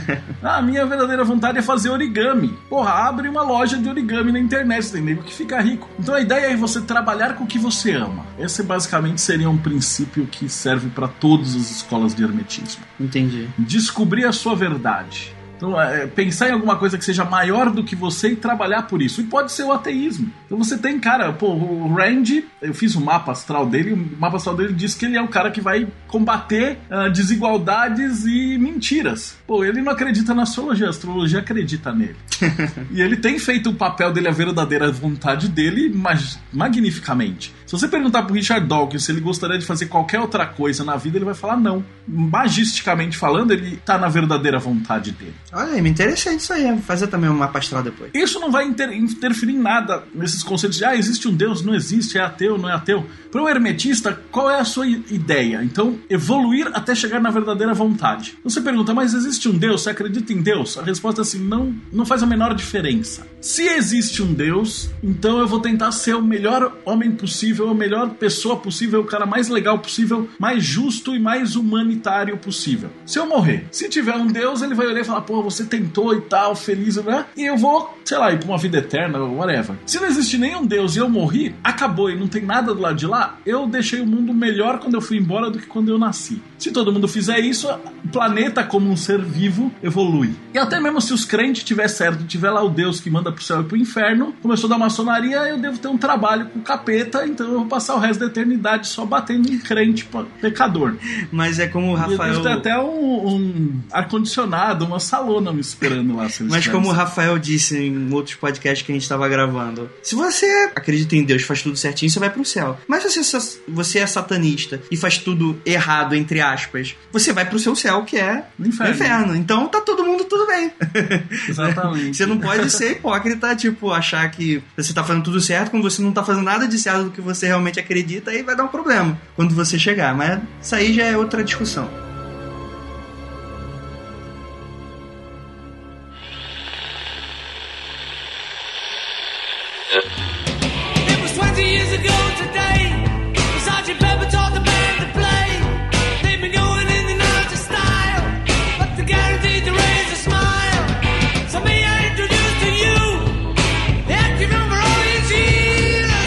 A minha verdadeira vontade é fazer origami. Porra, abre uma loja de origami na internet, tem nego que fica rico. Então a ideia é você trabalhar com o que você ama. Esse basicamente seria um princípio que serve para todas as escolas de hermetismo. Entendi. Descobrir a sua verdade. Então, é, pensar em alguma coisa que seja maior do que você e trabalhar por isso. E pode ser o ateísmo. Então você tem, cara, pô, o Rand, eu fiz o mapa astral dele, e o mapa astral dele diz que ele é o cara que vai combater uh, desigualdades e mentiras. Pô, ele não acredita na astrologia, a astrologia acredita nele. E ele tem feito o papel dele, a verdadeira vontade dele, mag- magnificamente. Se você perguntar pro Richard Dawkins se ele gostaria de fazer qualquer outra coisa na vida, ele vai falar não. Magisticamente falando, ele tá na verdadeira vontade dele. Olha aí, me interessante isso aí. Vou fazer também um mapa astral depois. Isso não vai inter- interferir em nada nesses conceitos de ah, existe um Deus, não existe, é ateu, não é ateu. Para o hermetista, qual é a sua ideia? Então, evoluir até chegar na verdadeira vontade. Você pergunta, mas existe um Deus? Você acredita em Deus? A resposta é assim, não, não faz a menor diferença. Se existe um Deus, então eu vou tentar ser o melhor homem possível, a melhor pessoa possível, o cara mais legal possível, mais justo e mais humanitário possível. Se eu morrer, se tiver um Deus, ele vai olhar e falar, pô, você tentou e tal, feliz, né? E eu vou, sei lá, ir pra uma vida eterna, whatever. Se não existe nenhum Deus e eu morri, acabou e não tem nada do lado de lá, eu deixei o mundo melhor quando eu fui embora do que quando eu nasci. Se todo mundo fizer isso, o planeta como um ser vivo evolui. E até mesmo se os crentes tiver certo, tiver lá o Deus que manda pro céu e pro inferno, como eu sou da maçonaria, eu devo ter um trabalho com o capeta, então eu vou passar o resto da eternidade só batendo em crente pecador. Mas é como o Rafael... Deve ter até um, um ar-condicionado, uma salona me esperando lá. Se Mas como o Rafael disse em outros podcasts que a gente estava gravando, se você acredita em Deus, faz tudo certinho, você vai pro céu. Mas se você, você é satanista e faz tudo errado, entre aspas, você vai pro seu céu, que é no inferno. No inferno. Então tá todo mundo tudo bem. Exatamente. Você não pode ser hipócrita, tipo, achar que você tá fazendo tudo certo quando você não tá fazendo nada de certo do que você realmente acredita, aí vai dar um problema quando você chegar. Mas isso aí já é outra discussão.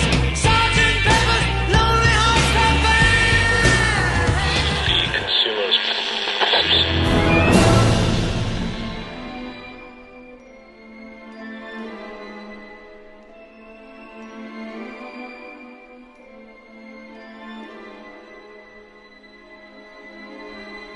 Consumers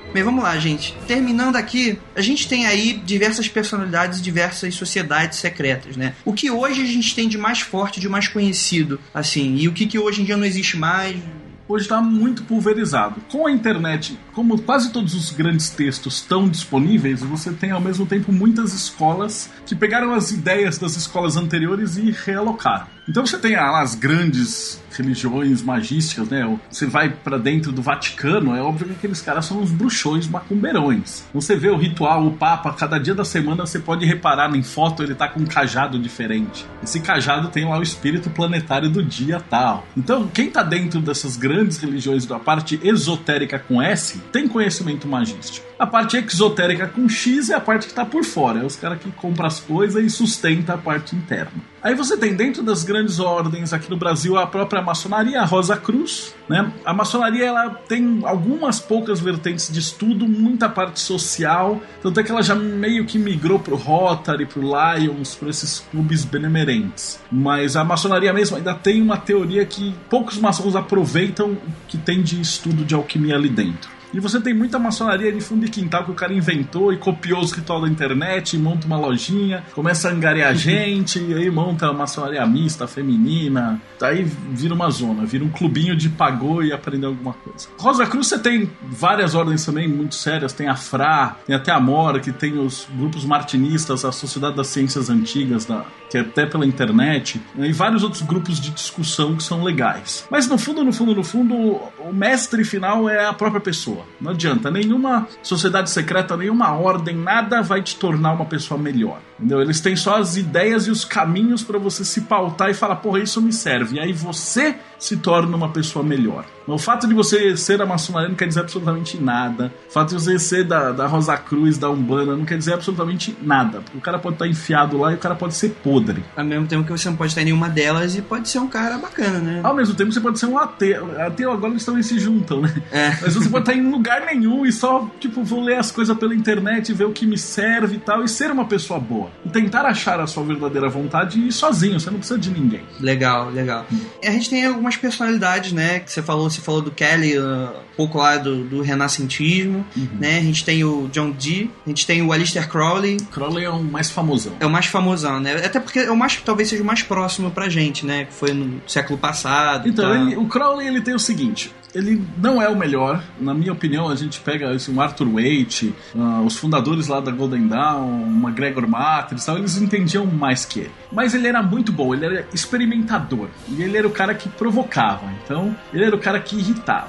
Bem, vamos lá, gente. Terminando aqui, a gente tem aí diversas personalidades e diversas sociedades secretas, né? O que hoje a gente tem de mais forte, de mais conhecido, assim, e o que, que hoje em dia não existe mais... Hoje está muito pulverizado. Com a internet, como quase todos os grandes textos estão disponíveis, você tem ao mesmo tempo muitas escolas que pegaram as ideias das escolas anteriores e realocaram. Então você tem ah, as grandes religiões magísticas, né? Você vai pra dentro do Vaticano, é óbvio que aqueles caras são uns bruxões macumbeirões. Você vê o ritual, o Papa, cada dia da semana você pode reparar em foto, ele tá com um cajado diferente. Esse cajado tem lá o espírito planetário do dia tal. Então, quem tá dentro dessas grandes religiões da parte esotérica com S, tem conhecimento magístico. A parte exotérica com X é a parte que tá por fora, é os caras que compram as coisas e sustenta a parte interna. Aí você tem dentro das grandes ordens aqui no Brasil a própria maçonaria, a Rosa Cruz, né? A maçonaria ela tem algumas poucas vertentes de estudo, muita parte social, tanto é que ela já meio que migrou pro Rotary, pro Lions, por esses clubes benemerentes. Mas a maçonaria mesmo ainda tem uma teoria que poucos maçons aproveitam que tem de estudo de alquimia ali dentro. E você tem muita maçonaria de fundo de quintal que o cara inventou e copiou os rituais da internet, monta uma lojinha, começa a angariar gente, e aí monta a maçonaria mista, feminina, aí vira uma zona, vira um clubinho de pagou e aprendeu alguma coisa. Rosa Cruz você tem várias ordens também muito sérias, tem a F R A, tem até a Mora, que tem os grupos martinistas, a Sociedade das Ciências Antigas, da, que é até pela internet, e vários outros grupos de discussão que são legais. Mas no fundo, no fundo, no fundo, o mestre final é a própria pessoa. Não adianta, nenhuma sociedade secreta, nenhuma ordem, nada vai te tornar uma pessoa melhor. Entendeu? Eles têm só as ideias e os caminhos para você se pautar e falar, porra, isso me serve. E aí você se torna uma pessoa melhor. O fato de você ser da maçonaria não quer dizer absolutamente nada. O fato de você ser da, da Rosa Cruz, da Umbanda, não quer dizer absolutamente nada. Porque o cara pode estar enfiado lá e o cara pode ser podre. Ao mesmo tempo que você não pode estar em nenhuma delas e pode ser um cara bacana, né? Ao mesmo tempo você pode ser um ateu. Ateu agora eles também se juntam, né? É. Mas você pode estar em lugar nenhum e só, tipo, vou ler as coisas pela internet, ver o que me serve e tal, e ser uma pessoa boa. E tentar achar a sua verdadeira vontade e ir sozinho, você não precisa de ninguém. Legal, legal. Hum. A gente tem algumas personalidades, né, que você falou, você falou do Kelly, um pouco lá do, do renascentismo, uhum. né, a gente tem o John Dee, a gente tem o Aleister Crowley. Crowley é o mais famosão. É o mais famosão, né, até porque é o mais, talvez seja o mais próximo pra gente, né, que foi no século passado. Então, ele, o Crowley, ele tem o seguinte... Ele não é o melhor, na minha opinião. A gente pega assim, o Arthur Waite, uh, os fundadores lá da Golden Dawn, o McGregor Matrix, tal, eles entendiam mais que ele. Mas ele era muito bom, ele era experimentador. E ele era o cara que provocava, então ele era o cara que irritava.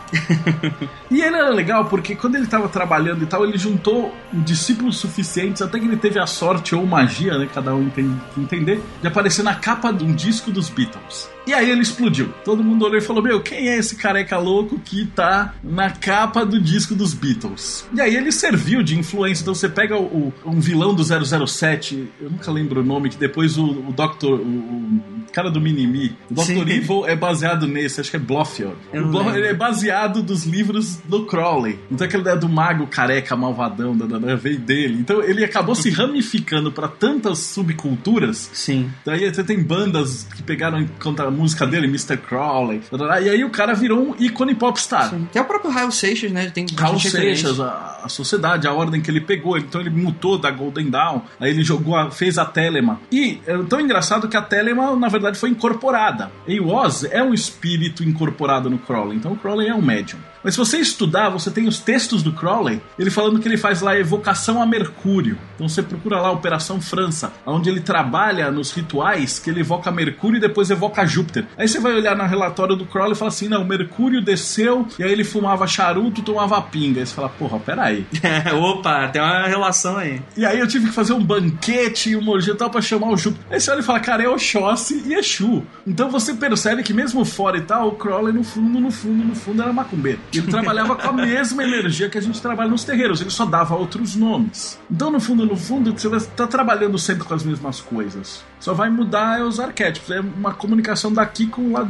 E ele era legal porque quando ele estava trabalhando e tal, ele juntou discípulos suficientes, até que ele teve a sorte ou magia, né, cada um tem que entender, de aparecer na capa de um disco dos Beatles. E aí ele explodiu. Todo mundo olhou e falou, meu, quem é esse careca louco que tá na capa do disco dos Beatles? E aí ele serviu de influência. Então você pega o, o, um vilão do zero zero sete, eu nunca lembro o nome, que depois o, o doutor o, o cara do Minimi, o doutor Evil é baseado nesse, acho que é Blofeld. O Blofeld, ele é baseado dos livros do Crowley. Então aquela ideia do mago careca malvadão, da, da, da, veio dele. Então ele acabou se ramificando pra tantas subculturas. Sim. Daí você tem bandas que pegaram contra a música dele, mister Crowley. E aí o cara virou um ícone popstar. Sim. Tem o próprio Raul Seixas, né? Tem Raul Seixas, a, a sociedade, a ordem que ele pegou. Então ele mutou da Golden Dawn. Aí ele jogou, a, fez a Telema. E é tão engraçado que a Telema, na verdade, foi incorporada. E o Oz é um espírito incorporado no Crowley. Então o Crowley é um médium. Mas se você estudar, você tem os textos do Crowley, ele falando que ele faz lá evocação a Mercúrio. Então você procura lá a Operação França, onde ele trabalha nos rituais que ele evoca Mercúrio e depois evoca Júpiter. Aí você vai olhar no relatório do Crowley e fala assim, não, Mercúrio desceu e aí ele fumava charuto, tomava pinga. Aí você fala, porra, peraí. Opa, tem uma relação aí. E aí eu tive que fazer um banquete e uma orgia e tal pra chamar o Júpiter. Aí você olha e fala, cara, é Oxóssi e Exu. Então você percebe que mesmo fora e tal, o Crowley no fundo, no fundo, no fundo era macumbeiro. Ele trabalhava com a mesma energia que a gente trabalha nos terreiros, ele só dava outros nomes. Então, no fundo, no fundo, você vai estar trabalhando sempre com as mesmas coisas. Só vai mudar os arquétipos, é uma comunicação daqui com o lado de lá.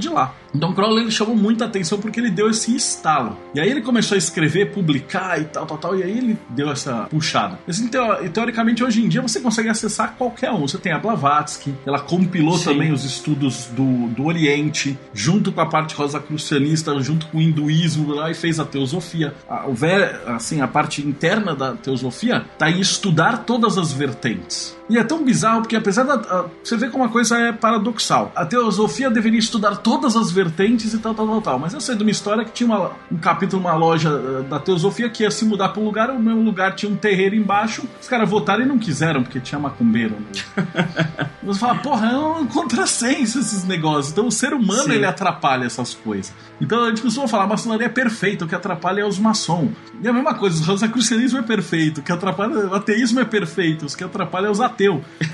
Então Crowley ele chamou muita atenção porque ele deu esse estalo. E aí ele começou a escrever, publicar e tal, tal, tal, e aí ele deu essa puxada. Assim, teo- teoricamente, hoje em dia você consegue acessar qualquer um. Você tem a Blavatsky, ela compilou Sim. também os estudos do, do Oriente, junto com a parte rosacrucianista, junto com o hinduísmo lá, e fez a teosofia. A, o ver, assim, a parte interna da teosofia está em estudar todas as vertentes. E é tão bizarro porque apesar da... A, você vê como a coisa é paradoxal. A teosofia deveria estudar todas as vertentes e tal, tal, tal, tal. Mas eu sei de uma história que tinha uma, um capítulo, uma loja uh, da teosofia que ia se mudar para um lugar, o mesmo lugar tinha um terreiro embaixo, os caras votaram e não quiseram porque tinha macumbeiro. Né? Você fala, porra, é um contrassenso esses negócios. Então o ser humano, Sim. ele atrapalha essas coisas. Então a gente costuma falar, a maçonaria é perfeita, o que atrapalha é os maçons. E a mesma coisa, o rosacrucianismo é perfeito, o que atrapalha, o ateísmo é perfeito, os que atrapalham é os ateus.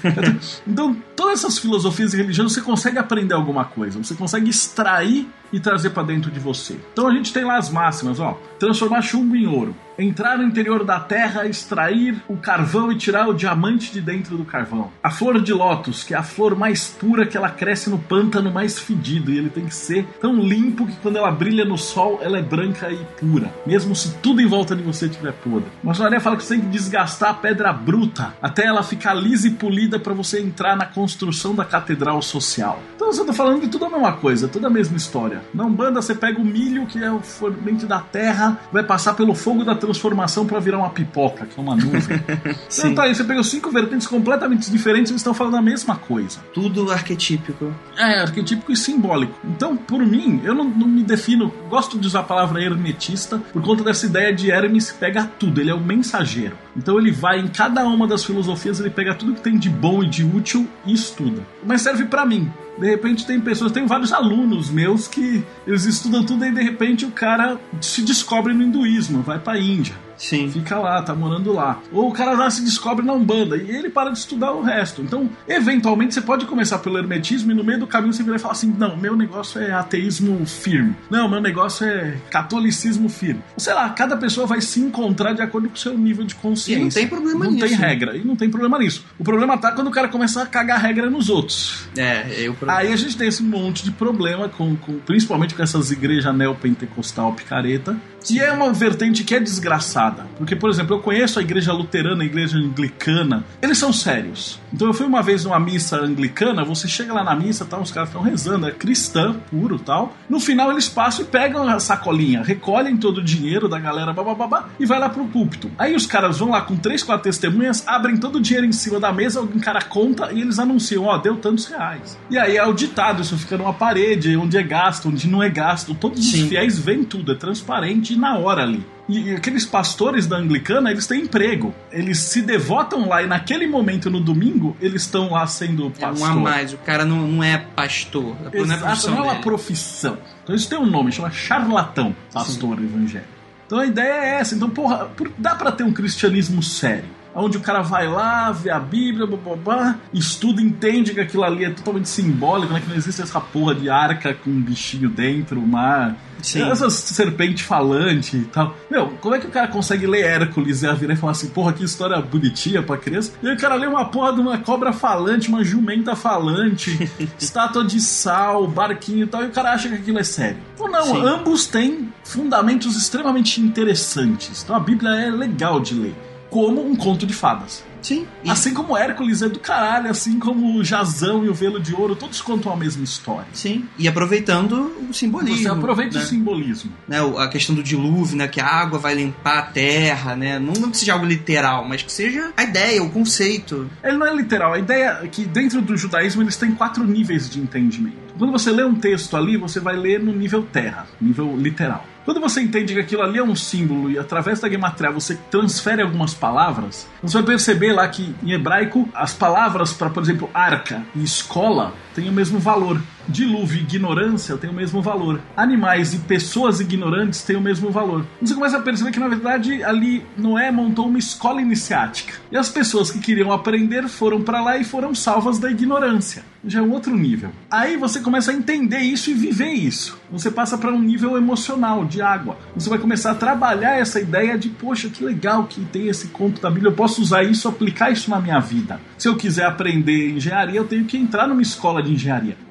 Então, todas essas filosofias e religiões você consegue aprender alguma coisa, você consegue extrair e trazer para dentro de você. Então a gente tem lá as máximas, ó: transformar chumbo em ouro, entrar no interior da terra, extrair o carvão e tirar o diamante de dentro do carvão. A flor de lótus, que é a flor mais pura, que ela cresce no pântano mais fedido, e ele tem que ser tão limpo que quando ela brilha no sol, ela é branca e pura, mesmo se tudo em volta de você estiver podre. A maçonaria fala que você tem que desgastar a pedra bruta até ela ficar lisa e polida para você entrar na construção da catedral social. Então você tá falando que tudo é a mesma coisa, tudo a mesma história. Na Umbanda você pega o milho, que é o fermento da terra, vai passar pelo fogo da transformação para virar uma pipoca, que é uma nuvem. Então tá aí, você pegou cinco vertentes completamente diferentes e eles estão falando a mesma coisa. Tudo arquetípico. É, arquetípico e simbólico. Então, por mim, eu não, não me defino, gosto de usar a palavra hermetista por conta dessa ideia de Hermes pega tudo, ele é o mensageiro. Então ele vai em cada uma das filosofias, ele pega tudo que tem de bom e de útil e estuda. Mas serve pra mim. De repente tem pessoas, tem vários alunos meus que eles estudam tudo e de repente o cara se descobre no hinduísmo, vai pra Índia. Sim. Fica lá, tá morando lá. Ou o cara lá se descobre na Umbanda e ele para de estudar o resto. Então, eventualmente, você pode começar pelo hermetismo e no meio do caminho você virar e falar assim: não, meu negócio é ateísmo firme. Não, meu negócio é catolicismo firme. Sei lá, cada pessoa vai se encontrar de acordo com o seu nível de consciência. E não tem problema não nisso. Não tem regra. E não tem problema nisso. O problema tá quando o cara começa a cagar regra nos outros. É, eu Aí a gente tem esse monte de problema, com, com, principalmente com essas igrejas neopentecostal picareta. E é uma vertente que é desgraçada. Porque, por exemplo, eu conheço a igreja luterana, a igreja anglicana. Eles são sérios. Então eu fui uma vez numa missa anglicana, você chega lá na missa, tá, os caras estão rezando, é cristã, puro, tal. No final eles passam e pegam a sacolinha, recolhem todo o dinheiro da galera, bababá, e vai lá pro púlpito. Aí os caras vão lá com três, quatro testemunhas, abrem todo o dinheiro em cima da mesa, alguém cara conta e eles anunciam, ó, deu tantos reais. E aí é auditado, isso fica numa parede, onde é gasto, onde não é gasto. Todos Sim. os fiéis veem tudo, é transparente na hora ali. E aqueles pastores da anglicana, eles têm emprego. Eles se devotam lá e naquele momento, no domingo, eles estão lá sendo pastor. É um a mais, o cara não, não é pastor. Exato, não é, profissão não é uma dele. profissão. Então isso tem um nome, chama charlatão, pastor Sim. evangélico. Então a ideia é essa. Então, porra, dá pra ter um cristianismo sério. Onde o cara vai lá, vê a Bíblia, blá, blá, blá, estuda, entende que aquilo ali é totalmente simbólico, né? Que não existe essa porra de arca com um bichinho dentro, mar, Sim. essas serpente falante e tal. Meu, como é que o cara consegue ler Hércules e a virar e falar assim, porra, que história bonitinha pra criança? E aí o cara lê uma porra de uma cobra falante, uma jumenta falante, estátua de sal, barquinho e tal, e o cara acha que aquilo é sério. Então não, Sim. ambos têm fundamentos extremamente interessantes. Então a Bíblia é legal de ler. Como um conto de fadas. Sim. E... Assim como Hércules é do caralho, assim como o Jazão e o Velo de Ouro, todos contam a mesma história. Sim. E aproveitando o simbolismo. Você aproveita né? o simbolismo. Né? A questão do dilúvio, né? Que a água vai limpar a terra, né? Não, não que seja algo literal, mas que seja a ideia, o conceito. Ele não é literal. A ideia é que dentro do judaísmo eles têm quatro níveis de entendimento. Quando você lê um texto ali, você vai ler no nível terra, nível literal. Quando você entende que aquilo ali é um símbolo e através da gematria você transfere algumas palavras, você vai perceber lá que em hebraico as palavras para, por exemplo, arca e escola têm o mesmo valor. Dilúvio e ignorância têm o mesmo valor. Animais e pessoas ignorantes têm o mesmo valor. Você começa a perceber que, na verdade, ali Noé montou uma escola iniciática. E as pessoas que queriam aprender foram para lá e foram salvas da ignorância. Já é um outro nível. Aí você começa a entender isso e viver isso. Você passa para um nível emocional, de água. Você vai começar a trabalhar essa ideia de, poxa, que legal que tem esse conto da Bíblia. Eu posso usar isso, aplicar isso na minha vida. Se eu quiser aprender engenharia, eu tenho que entrar numa escola de engenharia. Não para eu me salvar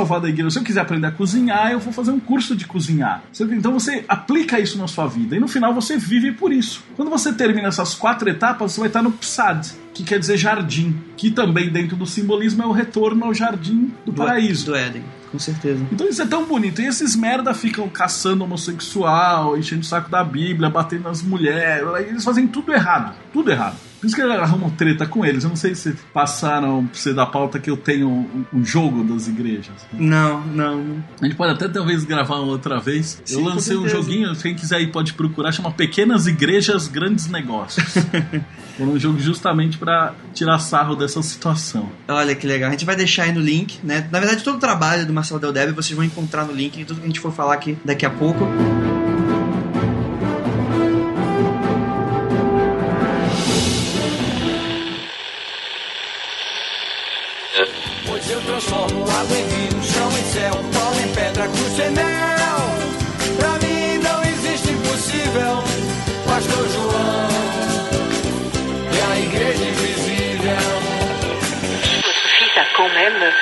salvar da igreja, se eu quiser aprender a cozinhar, eu vou fazer um curso de cozinhar. Então você aplica isso na sua vida e no final você vive por isso. Quando você termina essas quatro etapas, você vai estar no Psad, que quer dizer jardim, que também dentro do simbolismo é o retorno ao jardim do, do paraíso. Do Éden, com certeza. Então isso é tão bonito. E esses merda ficam caçando homossexual, enchendo o saco da Bíblia, batendo nas mulheres. Eles fazem tudo errado. Tudo errado. Por isso que eu arrumo treta com eles. Eu não sei se passaram pra você da pauta que eu tenho um, um jogo das igrejas. Não, não. A gente pode até talvez gravar uma outra vez. Sim, eu lancei um joguinho, quem quiser aí pode procurar, chama Pequenas Igrejas, Grandes Negócios. É um jogo justamente pra tirar sarro dessa situação. Olha que legal. A gente vai deixar aí no link, né? Na verdade, todo o trabalho do Marcelo Del Debe vocês vão encontrar no link e tudo que a gente for falar aqui daqui a pouco. Pois eu transformo água em vinho, chão em céu, pau em pedra, cruz em mel. Pra mim não existe impossível, Pastor João e a igreja invisível. Votre fils a quand même...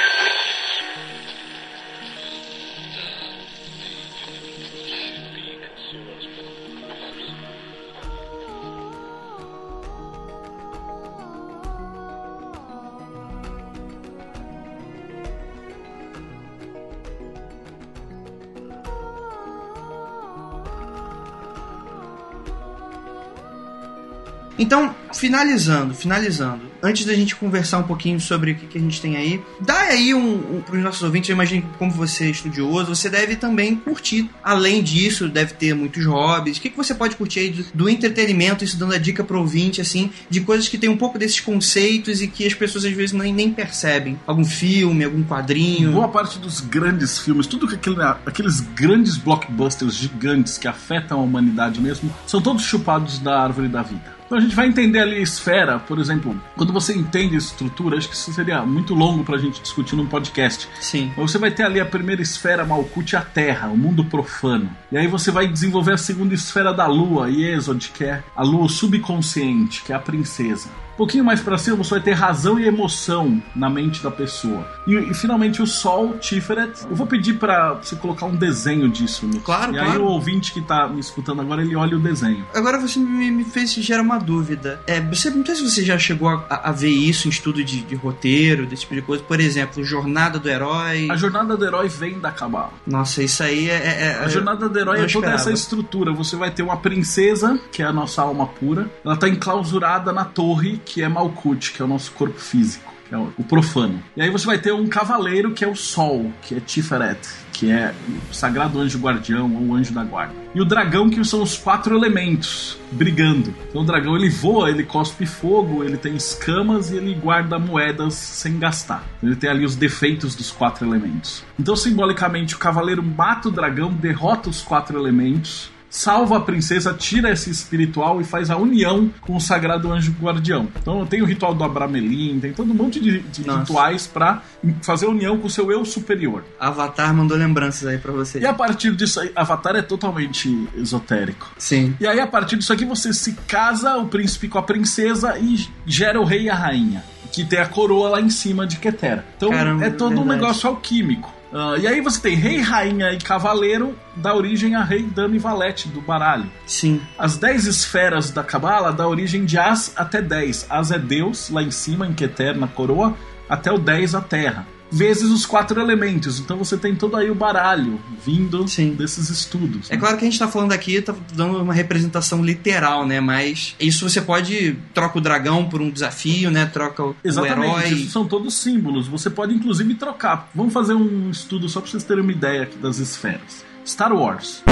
Então, finalizando, finalizando, antes da gente conversar um pouquinho sobre o que, que a gente tem aí, dá aí um, um para os nossos ouvintes. Eu imagino que, como você é estudioso, você deve também curtir. Além disso, deve ter muitos hobbies. O que, que você pode curtir aí do, do entretenimento, isso dando a dica pro ouvinte, assim, de coisas que tem um pouco desses conceitos e que as pessoas às vezes nem, nem percebem? Algum filme, algum quadrinho? Boa parte dos grandes filmes, tudo que aquele, aqueles grandes blockbusters gigantes que afetam a humanidade mesmo, são todos chupados da árvore da vida. Então a gente vai entender ali a esfera, por exemplo, quando você entende a estrutura, acho que isso seria muito longo pra gente discutir num podcast. Sim. Mas você vai ter ali a primeira esfera, Malkuth, a Terra, o mundo profano. E aí você vai desenvolver a segunda esfera da Lua, Yesod, que é a Lua subconsciente, que é a princesa. Um pouquinho mais pra cima você vai ter razão e emoção na mente da pessoa. E, e finalmente o Sol, Tiferet. Eu vou pedir pra você colocar um desenho disso. Né? Claro, E claro. aí o ouvinte que tá me escutando agora, ele olha o desenho. Agora você me, me fez gerar uma dúvida. É, você, não sei se você já chegou a, a ver isso em estudo de, de roteiro, desse tipo de coisa. Por exemplo, Jornada do Herói. A jornada do herói vem da Kabbalah. Nossa, isso aí é... é, é A jornada do herói não é toda esperava. essa estrutura. Você vai ter uma princesa, que é a nossa alma pura. Ela tá enclausurada na torre, que é Malkuth, que é o nosso corpo físico, que é o profano. E aí você vai ter um cavaleiro, que é o Sol, que é Tiferet, que é o sagrado anjo guardião, ou o anjo da guarda. E o dragão, que são os quatro elementos, brigando. Então o dragão, ele voa, ele cospe fogo, ele tem escamas e ele guarda moedas sem gastar. Ele tem ali os defeitos dos quatro elementos. Então, simbolicamente, o cavaleiro mata o dragão, derrota os quatro elementos, salva a princesa, tira esse espiritual e faz a união com o sagrado anjo guardião. Então tem o ritual do Abramelin, tem todo um monte de, de rituais pra fazer a união com o seu eu superior. Avatar mandou lembranças aí pra você. E a partir disso aí, Avatar é totalmente esotérico. Sim. E aí a partir disso aqui você se casa, o príncipe com a princesa, e gera o rei e a rainha, que tem a coroa lá em cima de Ketera. Então Caramba, é todo verdade. um negócio alquímico. Uh, e aí você tem rei, rainha e cavaleiro, dá origem a rei, dama e valete do baralho. Sim. As dez esferas da Kabbalah dá origem de As até dez. As é Deus, lá em cima, em Keter, na coroa, até o dez a terra. Vezes os quatro elementos. Então você tem todo aí o baralho vindo Sim. desses estudos. É né? claro que a gente tá falando aqui, tá dando uma representação literal, né? Mas isso você pode... Troca o dragão por um desafio, né? Troca o, Exatamente, o herói. isso são todos símbolos. Você pode inclusive trocar. Vamos fazer um estudo só pra vocês terem uma ideia aqui das esferas. Star Wars.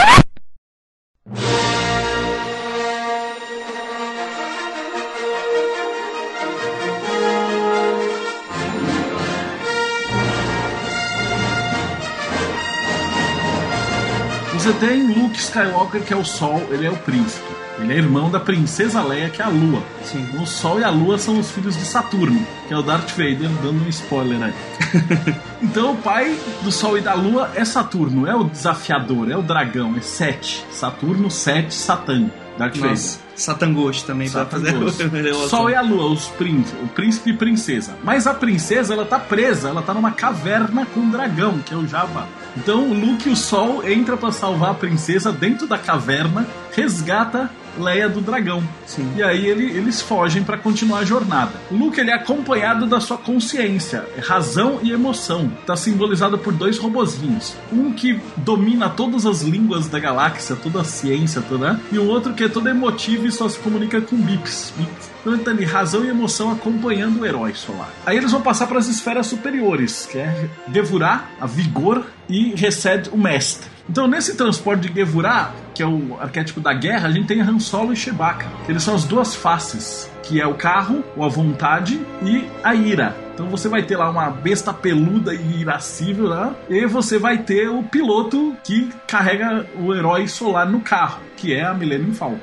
Você tem Luke Skywalker, que é o Sol, ele é o príncipe. Ele é irmão da princesa Leia, que é a Lua. Sim. O Sol e a Lua são os filhos de Saturno, que é o Darth Vader, dando um spoiler aí. Então o pai do Sol e da Lua é Saturno, é o desafiador, é o dragão, é Sete. Saturno, Sete, Satã, Darth Nossa. Vader. Satangos também, pra fazer o Sol e a Lua, os príncipes, o príncipe e princesa. Mas a princesa, ela tá presa, ela tá numa caverna com um dragão, que é o Jabba. Então o Luke e o Sol entram pra salvar a princesa dentro da caverna, resgata Leia do dragão. Sim. E aí ele, eles fogem pra continuar a jornada. O Luke, ele é acompanhado da sua consciência, razão e emoção. Tá simbolizado por dois robozinhos. Um que domina todas as línguas da galáxia, toda a ciência, toda, e o outro que é todo emotivo e só se comunica com bips. bips. Então tá ali, razão e emoção acompanhando o herói solar. Aí eles vão passar para as esferas superiores, que é Gevurah, a vigor, e Resed, o mestre. Então nesse transporte de Gevurah, que é o arquétipo da guerra, a gente tem Han Solo e Chewbacca. Eles são as duas faces, que é o carro, ou a vontade, e a ira. Então você vai ter lá uma besta peluda e irascível, né? E você vai ter o piloto que carrega o herói solar no carro, que é a Millennium Falcon.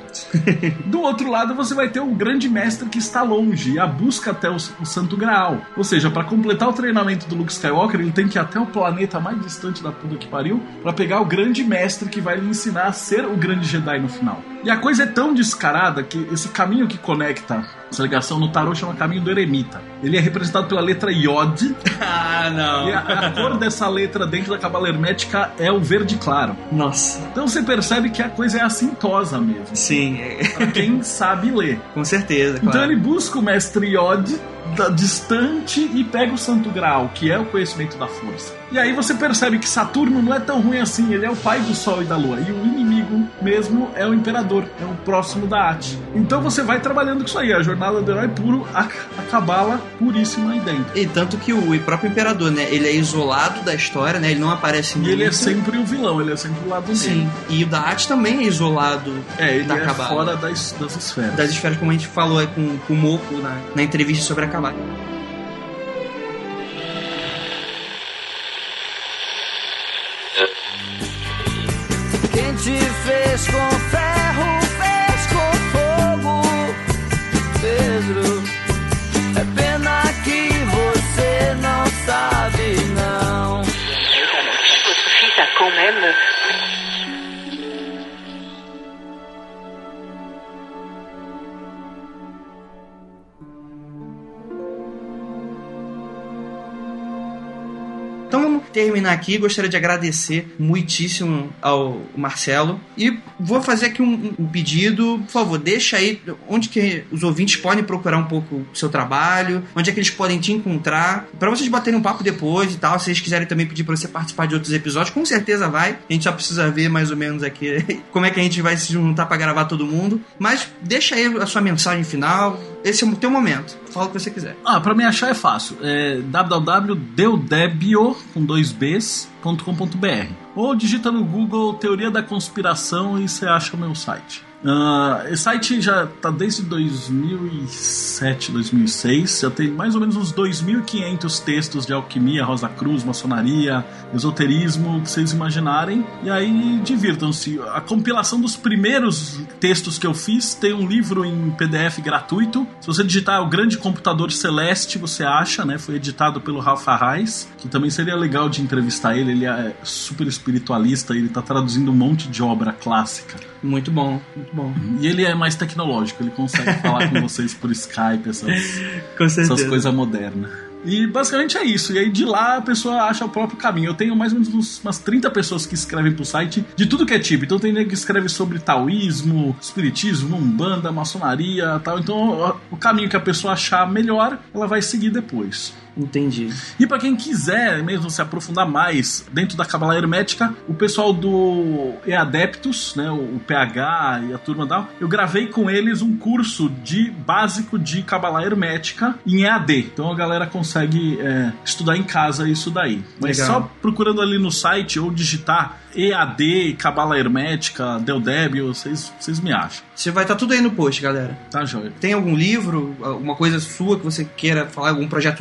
Do outro lado você vai ter o grande mestre que está longe e a busca até o, o Santo Graal. Ou seja, para completar o treinamento do Luke Skywalker, ele tem que ir até o planeta mais distante da puta que pariu para pegar o grande mestre que vai lhe ensinar a ser o grande Jedi no final. E a coisa é tão descarada que esse caminho que conecta essa ligação no tarô chama Caminho do Eremita. Ele é representado pela letra Yod. Ah, não. E a, a cor dessa letra dentro da Cabala Hermética é o verde claro. Nossa. Então você percebe que a coisa é assintosa mesmo. Sim. Pra quem sabe ler. Com certeza, claro. Então ele busca o mestre Yod da, distante e pega o Santo Graal, que é o conhecimento da força. E aí você percebe que Saturno não é tão ruim assim, ele é o pai do Sol e da Lua. E o inimigo mesmo é o Imperador, é o próximo da Ate. Então você vai trabalhando com isso aí, a jornada do herói puro, a, a Cabala puríssima aí dentro. E tanto que o próprio Imperador, né, ele é isolado da história, né, ele não aparece muito. E ele é sempre o vilão, ele é sempre o lado dele. Sim, e o da Ate também é isolado é, ele da é Cabala. Fora das, das esferas. Das esferas, como a gente falou aí com, com o Moko na, na entrevista sobre a Cabala. Quem te fez com ferro, fez com fogo, Pedro. É pena que você não sabe, não. Votre fils a quand même... Então vamos terminar aqui. Gostaria de agradecer muitíssimo ao Marcelo. E vou fazer aqui um, um pedido. Por favor, deixa aí onde que os ouvintes podem procurar um pouco o seu trabalho, onde é que eles podem te encontrar, para vocês baterem um papo depois e tal. Se vocês quiserem também pedir para você participar de outros episódios, com certeza vai. A gente só precisa ver mais ou menos aqui como é que a gente vai se juntar para gravar todo mundo. Mas deixa aí a sua mensagem final. Esse é o teu momento. Fala o que você quiser. Ah, pra me achar é fácil. É w w w ponto deudebio com dois b's ponto com ponto b r ou digita no Google Teoria da Conspiração e você acha o meu site. Uh, esse site já tá desde dois mil e sete, dois mil e seis, já tem mais ou menos uns dois mil e quinhentos textos de alquimia, Rosa Cruz, maçonaria, esoterismo, o que vocês imaginarem, e aí divirtam-se. A compilação dos primeiros textos que eu fiz tem um livro em P D F gratuito. Se você digitar O Grande Computador Celeste, você acha, né? Foi editado pelo Ralph Arraes, que também seria legal de entrevistar ele. Ele é super espiritualista, ele tá traduzindo um monte de obra clássica. Muito bom, muito bom. E ele é mais tecnológico, ele consegue falar com vocês por Skype, essas, com essas coisas modernas. E basicamente é isso. E aí de lá a pessoa acha o próprio caminho. Eu tenho mais ou menos uns, umas trinta pessoas que escrevem pro site de tudo que é tipo. Então tem gente que escreve sobre taoísmo, espiritismo, umbanda, maçonaria, tal. Então o caminho que a pessoa achar melhor, ela vai seguir depois. Entendi. E pra quem quiser mesmo se aprofundar mais dentro da Cabala Hermética, o pessoal do E-Adeptus, né, o P H e a turma da, eu gravei com eles um curso de básico de Cabala Hermética em E A D. Então a galera consegue é, estudar em casa isso daí. Mas legal. Só procurando ali no site ou digitar E A D, Cabala Hermética, Deudébio, vocês, vocês me acham. Você vai estar tudo aí no post, galera. Tá, joia. Tem algum livro, alguma coisa sua que você queira falar, algum projeto novo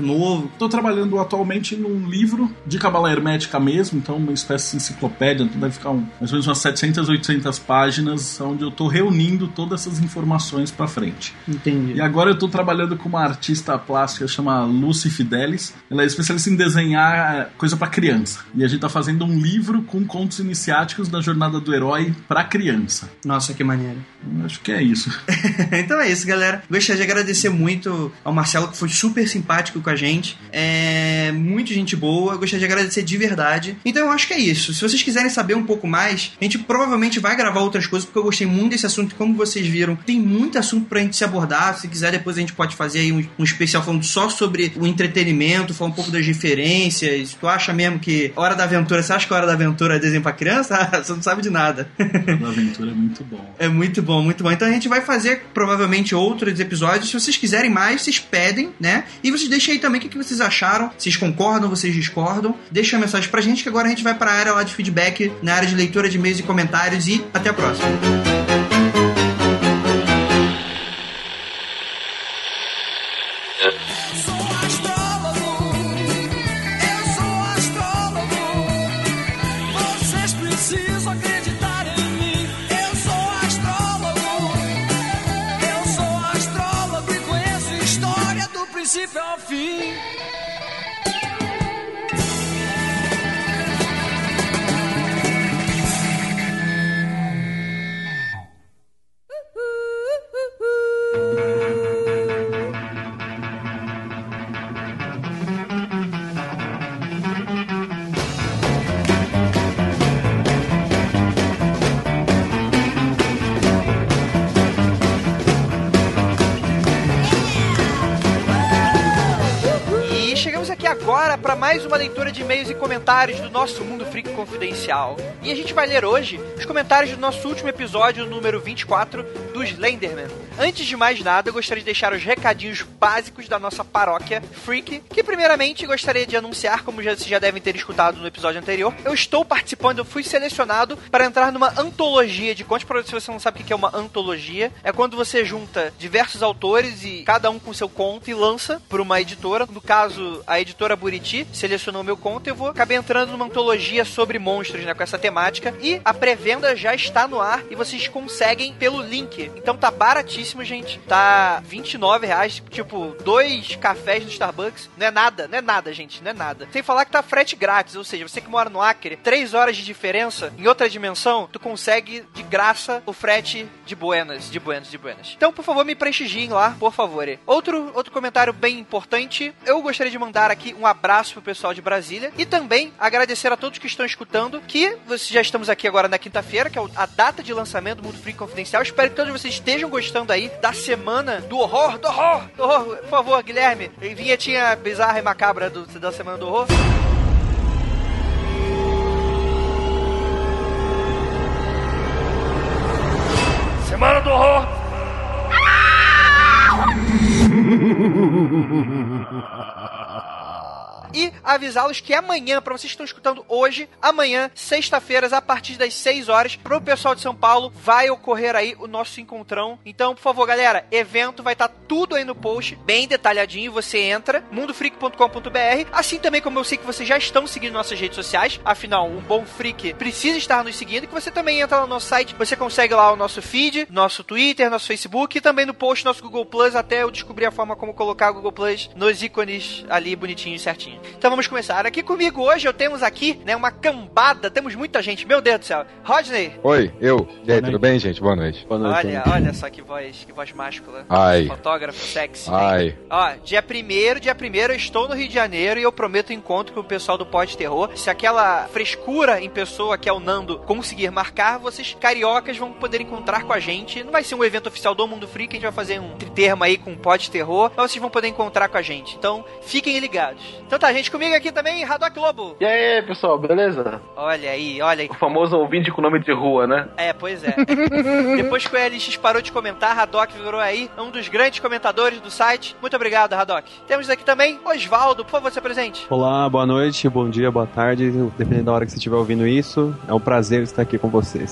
trabalhando? Tô trabalhando atualmente num livro de cabala hermética mesmo, então uma espécie de enciclopédia, então deve ficar um, mais ou menos umas setecentas, oitocentas páginas, onde eu tô reunindo todas essas informações pra frente. Entendi. E agora eu tô trabalhando com uma artista plástica chamada Lucy Fidelis. Ela é especialista em desenhar coisa pra criança. E a gente tá fazendo um livro com contos iniciáticos da jornada do herói pra criança. Nossa, que maneiro. Eu acho que é isso. Então é isso, galera. Gostaria de agradecer muito ao Marcelo, que foi super simpático com a gente. É muito gente boa. Eu gostaria de agradecer de verdade. Então eu acho que é isso. Se vocês quiserem saber um pouco mais, a gente provavelmente vai gravar outras coisas, porque eu gostei muito desse assunto. Como vocês viram, tem muito assunto pra gente se abordar. Se quiser, depois a gente pode fazer aí um, um especial falando só sobre o entretenimento, falar um pouco das referências. Tu acha mesmo que Hora da Aventura, você acha que Hora da Aventura é desenho pra criança? Você não sabe de nada. Hora da Aventura é muito bom. É muito bom, muito bom. Então a gente vai fazer provavelmente outros episódios. Se vocês quiserem mais, vocês pedem, né? E vocês deixem aí também o que vocês acharam. Vocês concordam, vocês discordam. Deixa uma mensagem pra gente, que agora a gente vai pra área lá de feedback, na área de leitura de e-mails e comentários. E até a próxima. princípio ao fim. Agora para mais uma leitura de e-mails e comentários do nosso Mundo Freak Confidencial. E a gente vai ler hoje os comentários do nosso último episódio, número vinte e quatro, do Slenderman. Antes de mais nada, eu gostaria de deixar os recadinhos básicos da nossa paróquia Freak, que primeiramente gostaria de anunciar, como já, vocês já devem ter escutado no episódio anterior, eu estou participando, eu fui selecionado para entrar numa antologia de contos. Se você não sabe o que é uma antologia, é quando você junta diversos autores e cada um com seu conto e lança para uma editora. No caso, a editora Buriti selecionou meu conto e eu vou acabar entrando numa antologia sobre monstros, né, com essa temática. E a pré-venda já está no ar e vocês conseguem pelo link. Então tá baratíssimo, gente. Tá vinte e nove reais, tipo, dois cafés no Starbucks. Não é nada, não é nada, gente, não é nada. Sem falar que tá frete grátis, ou seja, você que mora no Acre, três horas de diferença, em outra dimensão, tu consegue de graça o frete de Buenas, de Buenas, de Buenas. Então, por favor, me prestigiem lá, por favor. Outro, outro comentário bem importante, eu gostaria de mandar aqui um abraço pro pessoal de Brasília e também agradecer a todos que estão escutando, que já estamos aqui agora na quinta-feira, que é a data de lançamento do Mundo Freak Confidencial. Espero que todos vocês estejam gostando aí da semana do horror, do horror, do horror. Por favor, Guilherme, vinhetinha bizarra e macabra do, da semana do horror. Semana do horror. E avisá-los que amanhã, para vocês que estão escutando hoje, amanhã, sexta-feira, a partir das seis horas, pro pessoal de São Paulo, vai ocorrer aí o nosso encontrão. Então, por favor, galera, evento vai estar tudo aí no post, bem detalhadinho, você entra, mundo freak ponto com ponto b r, assim também como eu sei que vocês já estão seguindo nossas redes sociais, afinal, um bom freak precisa estar nos seguindo, que você também entra lá no nosso site, você consegue lá o nosso feed, nosso Twitter, nosso Facebook, e também no post nosso Google Plus, até eu descobrir a forma como colocar o Google Plus nos ícones ali, bonitinho e certinho. Então vamos começar. Aqui comigo hoje eu temos aqui, né, uma cambada, temos muita gente, meu Deus do céu. Rodney. Oi, eu. E aí, tudo bem, gente? Boa noite. Boa noite. Olha, olha só que voz, que voz máscula. Ai. Fotógrafo sexy. Ai. Ó, dia primeiro, dia primeiro eu estou no Rio de Janeiro e eu prometo um encontro com o pessoal do Pod Terror. Se aquela frescura em pessoa que é o Nando conseguir marcar, vocês cariocas vão poder encontrar com a gente. Não vai ser um evento oficial do Mundo Freak, a gente vai fazer um termo aí com o Pod Terror, mas vocês vão poder encontrar com a gente. Então, fiquem ligados. Então tá, gente, comigo aqui também, Haddock Lobo. E aí, pessoal, beleza? Olha aí, olha aí. O famoso ouvinte com nome de rua, né? É, pois é. Depois que o L X parou de comentar, Haddock virou aí um dos grandes comentadores do site. Muito obrigado, Haddock. Temos aqui também Osvaldo, por favor, se apresente. Olá, boa noite, bom dia, boa tarde, dependendo da hora que você estiver ouvindo isso. É um prazer estar aqui com vocês.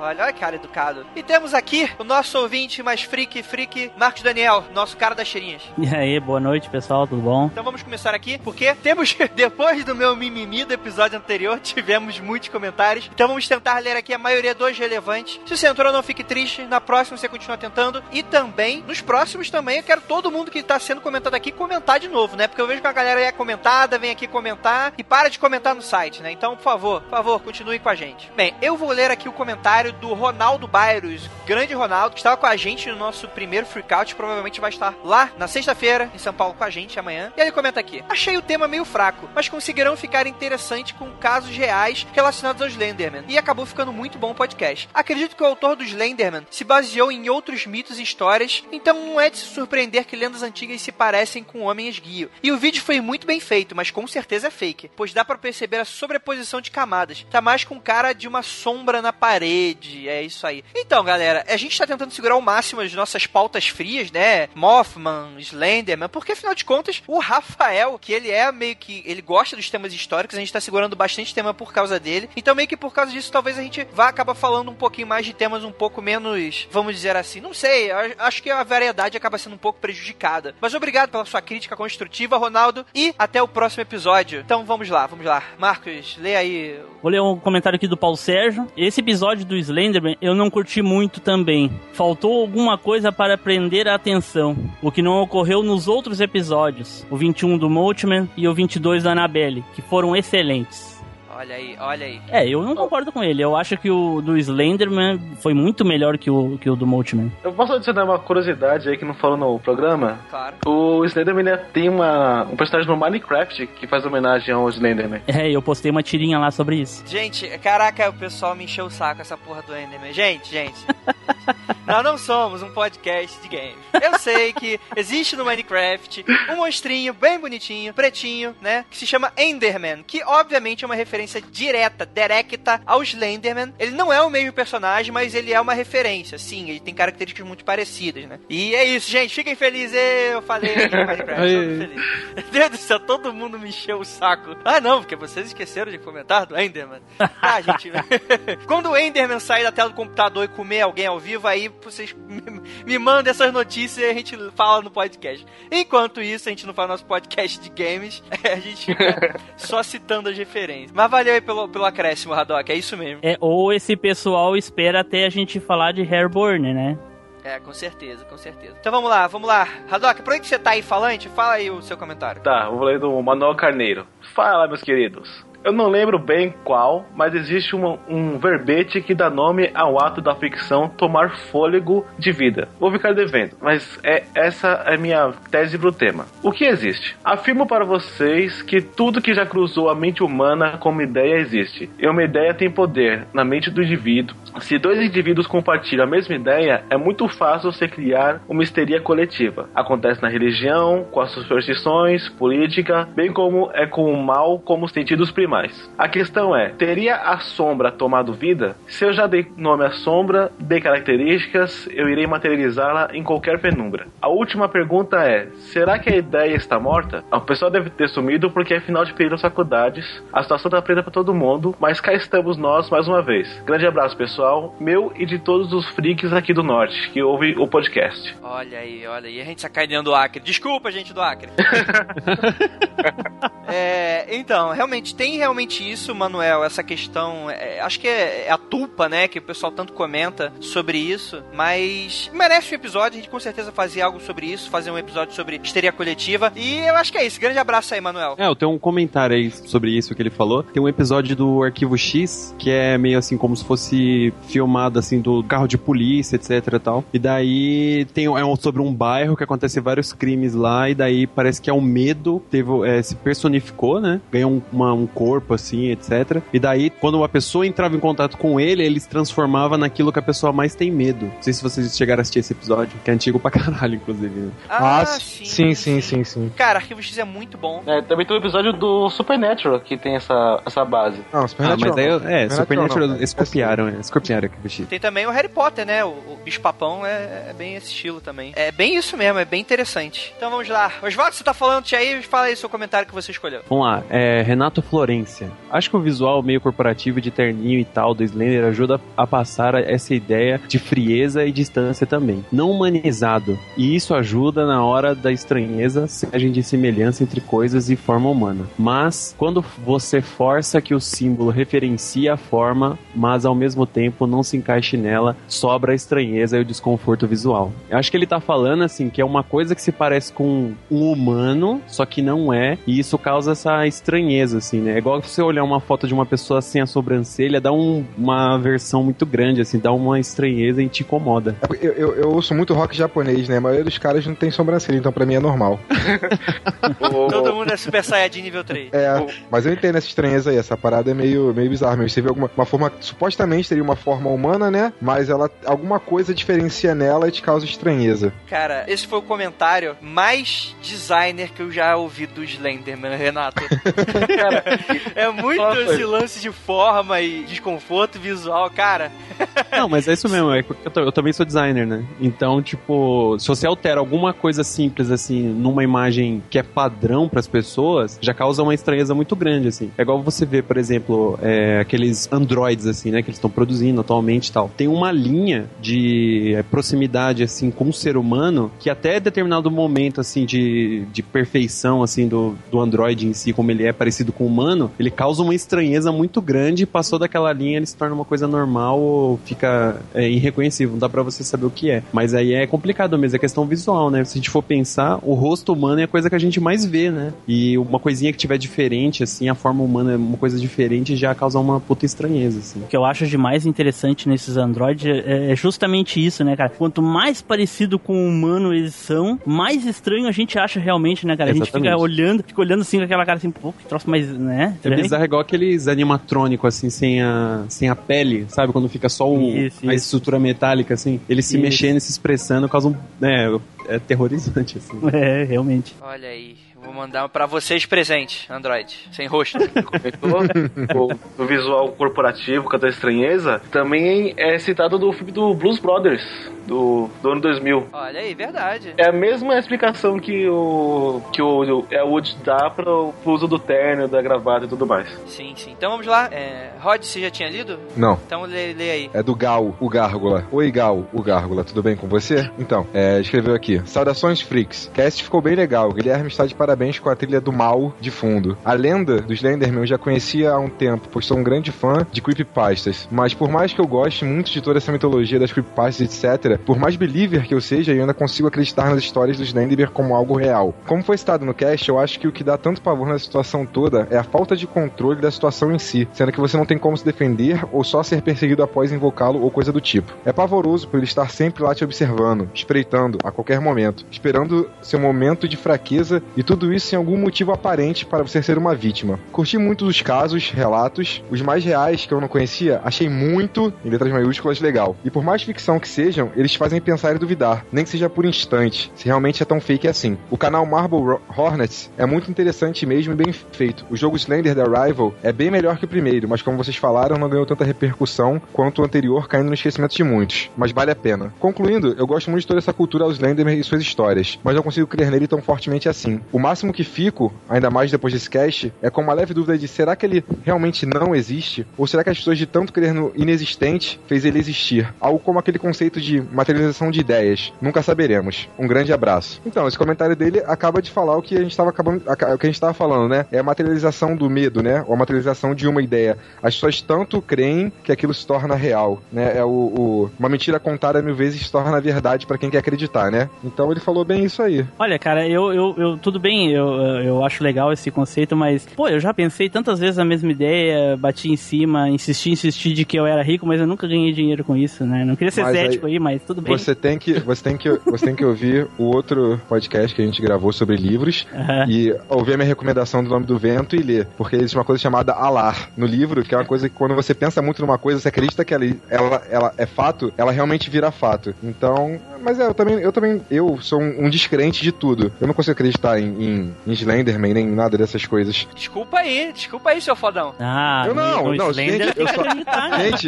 Olha, olha que cara educado. E temos aqui o nosso ouvinte mais freak, freak, Marcos Daniel, nosso cara das cheirinhas. E aí, boa noite, pessoal, tudo bom? Então vamos começar aqui, porque temos, depois do meu mimimi do episódio anterior, tivemos muitos comentários. Então vamos tentar ler aqui a maioria dos relevantes. Se você entrou, não fique triste. Na próxima você continua tentando. E também, nos próximos também, eu quero todo mundo que tá sendo comentado aqui comentar de novo, né? Porque eu vejo que a galera é comentada, vem aqui comentar e para de comentar no site, né? Então, por favor, por favor, continue com a gente. Bem, eu vou ler aqui o comentário do Ronaldo Bairros, grande Ronaldo, que estava com a gente no nosso primeiro Freakout, provavelmente vai estar lá na sexta-feira, em São Paulo, com a gente amanhã. E ele comenta aqui: achei o tema meio fraco, mas conseguirão ficar interessante com casos reais relacionados aos Slenderman. E acabou ficando muito bom o podcast. Acredito que o autor do Slenderman se baseou em outros mitos e histórias, então não é de se surpreender que lendas antigas se parecem com o Homem Esguio. E o vídeo foi muito bem feito, mas com certeza é fake, pois dá pra perceber a sobreposição de camadas. Tá mais com cara de uma sombra na parede, é isso aí. Então, galera, a gente tá tentando segurar ao máximo as nossas pautas frias, né? Mothman, Slenderman, porque afinal de contas, o Rafael, que ele é meio que, ele gosta dos temas históricos, a gente tá segurando bastante tema por causa dele, então meio que por causa disso, talvez a gente vá acabar falando um pouquinho mais de temas um pouco menos, vamos dizer assim, não sei, acho que a variedade acaba sendo um pouco prejudicada. Mas obrigado pela sua crítica construtiva, Ronaldo, e até o próximo episódio. Então vamos lá, vamos lá. Marcos, lê aí. Vou ler um comentário aqui do Paulo Sérgio. Esse episódio do Slenderman eu não curti muito também. Faltou alguma coisa para prender a atenção, o que não ocorreu nos outros episódios, o vinte e um do Mothman e o vinte e dois da Annabelle, que foram excelentes. Olha aí, olha aí. É, eu não concordo com ele. Eu acho que o do Slenderman foi muito melhor que o, que o do Mothman. Eu posso adicionar uma curiosidade aí que não falou no programa? Claro. O Slenderman ele tem uma, um personagem no Minecraft que faz homenagem ao Slenderman. É, eu postei uma tirinha lá sobre isso. Gente, caraca, o pessoal me encheu o saco essa porra do Enderman. Gente, gente. Nós não somos um podcast de games. Eu sei que existe no Minecraft um monstrinho bem bonitinho, pretinho, né? Que se chama Enderman, que obviamente é uma referência direta, directa ao Slenderman. Ele não é o mesmo personagem, mas ele é uma referência. Sim, ele tem características muito parecidas, né? E é isso, gente. Fiquem felizes. Eu falei aqui no Minecraft. Todo feliz. Deus do céu, todo mundo me encheu o saco. Ah, não, porque vocês esqueceram de comentar do Enderman. Ah, gente. Quando o Enderman sair da tela do computador e comer alguém ao vivo, aí vocês me, me mandam essas notícias e a gente fala no podcast. Enquanto isso, a gente não faz nosso podcast de games, a gente fica só citando as referências. Mas valeu aí pelo, pelo acréscimo, Haddock, é isso mesmo. É, ou esse pessoal espera até a gente falar de Hairborn, né? É, com certeza, com certeza. Então vamos lá, vamos lá. Haddock, por que você tá aí falante? Fala aí o seu comentário. Tá, vou ler do Manuel Carneiro. Fala, meus queridos. Eu não lembro bem qual, mas existe uma, um verbete que dá nome ao ato da ficção tomar fôlego de vida. Vou ficar devendo, mas é, essa é minha tese pro tema. O que existe? Afirmo para vocês que tudo que já cruzou a mente humana como ideia existe. E uma ideia tem poder na mente do indivíduo. Se dois indivíduos compartilham a mesma ideia, é muito fácil você criar uma histeria coletiva. Acontece na religião, com as superstições, política, bem como é com o mal como sentidos primários. A questão é, teria a sombra tomado vida? Se eu já dei nome à sombra, dei características, eu irei materializá-la em qualquer penumbra. A última pergunta é, será que a ideia está morta? O pessoal deve ter sumido porque é final de período das faculdades, a situação está preta para todo mundo, mas cá estamos nós mais uma vez. Grande abraço, pessoal, meu e de todos os freaks aqui do norte, que ouvem o podcast. Olha aí, olha aí, a gente sacaneando do Acre. Desculpa, gente do Acre. é, então, realmente, tem realmente isso, Manuel, essa questão, é, acho que é, é a tulpa, né, que o pessoal tanto comenta sobre isso, mas merece um episódio, a gente com certeza fazer algo sobre isso, fazer um episódio sobre histeria coletiva, e eu acho que é isso. Grande abraço aí, Manuel. É, eu tenho um comentário aí sobre isso que ele falou. Tem um episódio do Arquivo X, que é meio assim, como se fosse filmado, assim, do carro de polícia, etc e tal, e daí tem, é um, sobre um bairro que acontece vários crimes lá, e daí parece que é um medo, teve, é, se personificou, né, ganhou um, uma, um corpo corpo, assim, etcétera. E daí, quando a pessoa entrava em contato com ele, ele se transformava naquilo que a pessoa mais tem medo. Não sei se vocês chegaram a assistir esse episódio, que é antigo pra caralho, inclusive. Né? Ah, ah sim, sim, sim, sim, sim. Cara, Arquivo X é muito bom. É, também tem o episódio do Supernatural, que tem essa, essa base. Não, Supernatural. Ah, mas daí, é, Supernatural, não, eles copiaram, eles copiaram Arquivo X. Tem também o Harry Potter, né? O, o Bicho-Papão é, é bem esse estilo também. É bem isso mesmo, é bem interessante. Então vamos lá. Osvaldo, você tá falando aí, fala aí o seu comentário que você escolheu. Vamos lá, é Renato Florento violência. Acho que o visual meio corporativo de terninho e tal do Slender ajuda a passar essa ideia de frieza e distância também. Não humanizado. E isso ajuda na hora da estranheza, seja de semelhança entre coisas e forma humana. Mas, quando você força que o símbolo referencie a forma, mas ao mesmo tempo não se encaixe nela, sobra a estranheza e o desconforto visual. Eu acho que ele tá falando assim, que é uma coisa que se parece com um humano, só que não é, e isso causa essa estranheza, assim, né? É igual você olhar uma foto de uma pessoa sem a sobrancelha, dá um, uma versão muito grande, assim, dá uma estranheza e te incomoda. Eu, eu, eu ouço muito rock japonês, né? A maioria dos caras não tem sobrancelha, então pra mim é normal. Todo mundo é Super Saiyajin nível três. É, mas eu entendo essa estranheza aí, essa parada é meio, meio bizarra mesmo. Você vê alguma uma forma, supostamente teria uma forma humana, né? Mas ela, alguma coisa diferencia nela e te causa estranheza. Cara, esse foi o comentário mais designer que eu já ouvi do Slenderman, Renato. Cara, é muito Nossa. esse lance de forma e desconforto visual, cara. Não, mas é isso mesmo, é porque eu, tô- eu também sou designer, né? Então, tipo, se você altera alguma coisa simples, assim, numa imagem que é padrão pras pessoas, já causa uma estranheza muito grande, assim. É igual você ver, por exemplo, é, aqueles androids, assim, né, que eles estão produzindo atualmente e tal. Tem uma linha de é, proximidade, assim, com o ser humano, que até determinado momento, assim, de, de perfeição, assim, do, do android em si, como ele é parecido com o humano, ele causa uma estranheza muito grande, passou daquela linha, ele se torna uma coisa normal ou fica é, irreconhecível, não dá pra você saber o que é. Mas aí é complicado mesmo, é questão visual, né? Se a gente for pensar, o rosto humano é a coisa que a gente mais vê, né? E uma coisinha que tiver diferente, assim, a forma humana é uma coisa diferente, já causa uma puta estranheza, assim. O que eu acho de mais interessante nesses androides é é justamente isso, né, cara? Quanto mais parecido com o humano eles são, mais estranho a gente acha realmente, né, cara? A gente fica Exatamente. olhando, fica olhando assim com aquela cara assim, pô, que troço mais, né? É bizarro, igual aqueles animatrônicos, assim, sem a, sem a pele, sabe? Quando fica só o, Isso, a isso. estrutura metálica, assim. Ele se Isso. mexendo e se expressando causa um... É, é terrorizante, assim. É, realmente. Olha aí, vou mandar pra vocês presente, Android, sem rosto. Comentou o, o visual corporativo com a estranheza também é citado do filme do Blues Brothers, do, do ano dois mil. Olha aí, verdade. É a mesma explicação que o que o Elwood dá pro, pro uso do terno, da gravata e tudo mais. Sim, sim. Então vamos lá. É, Rod, você já tinha lido? Não. Então lê, lê aí. É do Gal, o Gárgula. Oi, Gal, o Gárgula, tudo bem com você? Então, é, escreveu aqui. Saudações, freaks. Cast ficou bem legal. Guilherme está de parabéns com a trilha do mal de fundo. A lenda do Slenderman eu já conhecia há um tempo, pois sou um grande fã de creepypastas. Mas por mais que eu goste muito de toda essa mitologia das creepypastas, etcétera, por mais believer que eu seja, eu ainda consigo acreditar nas histórias do Slenderman como algo real. Como foi citado no cast, eu acho que o que dá tanto pavor nessa situação toda é a falta de controle da situação em si, sendo que você não tem como se defender ou só ser perseguido após invocá-lo ou coisa do tipo. É pavoroso por ele estar sempre lá te observando, espreitando a qualquer momento, esperando seu momento de fraqueza e tudo isso sem algum motivo aparente para você ser uma vítima. Curti muito dos casos, relatos, os mais reais que eu não conhecia, achei muito, em letras maiúsculas, legal. E por mais ficção que sejam, eles fazem pensar e duvidar, nem que seja por instante, se realmente é tão fake assim. O canal Marble Hornets é muito interessante mesmo e bem feito. O jogo Slender The Arrival é bem melhor que o primeiro, mas como vocês falaram, não ganhou tanta repercussão quanto o anterior, caindo no esquecimento de muitos. Mas vale a pena. Concluindo, eu gosto muito de toda essa cultura ao Slenderman e suas histórias, mas não consigo crer nele tão fortemente assim. O máximo que fico, ainda mais depois desse cast, é com uma leve dúvida de será que ele realmente não existe? Ou será que as pessoas de tanto crer no inexistente fez ele existir? Algo como aquele conceito de materialização de ideias. Nunca saberemos. Um grande abraço. Então, esse comentário dele acaba de falar o que a gente estava acabando, o que a gente estava falando, né? É a materialização do medo, né? Ou a materialização de uma ideia. As pessoas tanto creem que aquilo se torna real, né? É o, o uma mentira contada mil vezes se torna verdade pra quem quer acreditar, né? Então ele falou bem isso aí. Olha, cara, eu, eu, eu tudo bem, eu, eu acho legal esse conceito, mas, pô, eu já pensei tantas vezes a mesma ideia, bati em cima, insisti, insisti de que eu era rico, mas eu nunca ganhei dinheiro com isso, né? Não queria ser Mas cético aí, aí, mas tudo bem. Você tem que, você tem que, você tem que ouvir o outro podcast que a gente gravou sobre livros Uhum. e ouvir a minha recomendação do Nome do Vento e ler, porque existe uma coisa chamada alar no livro, que é uma coisa que quando você pensa muito numa coisa, você acredita que ela, ela, ela é fato, ela realmente vira fato. Então, mas é, eu também, eu também, eu sou um, um descrente de tudo. Eu não consigo acreditar em, em, em Slenderman, nem nada dessas coisas. Desculpa aí, desculpa aí, seu fodão. Ah, eu não, no não, Slender gente, eu só, né? gente,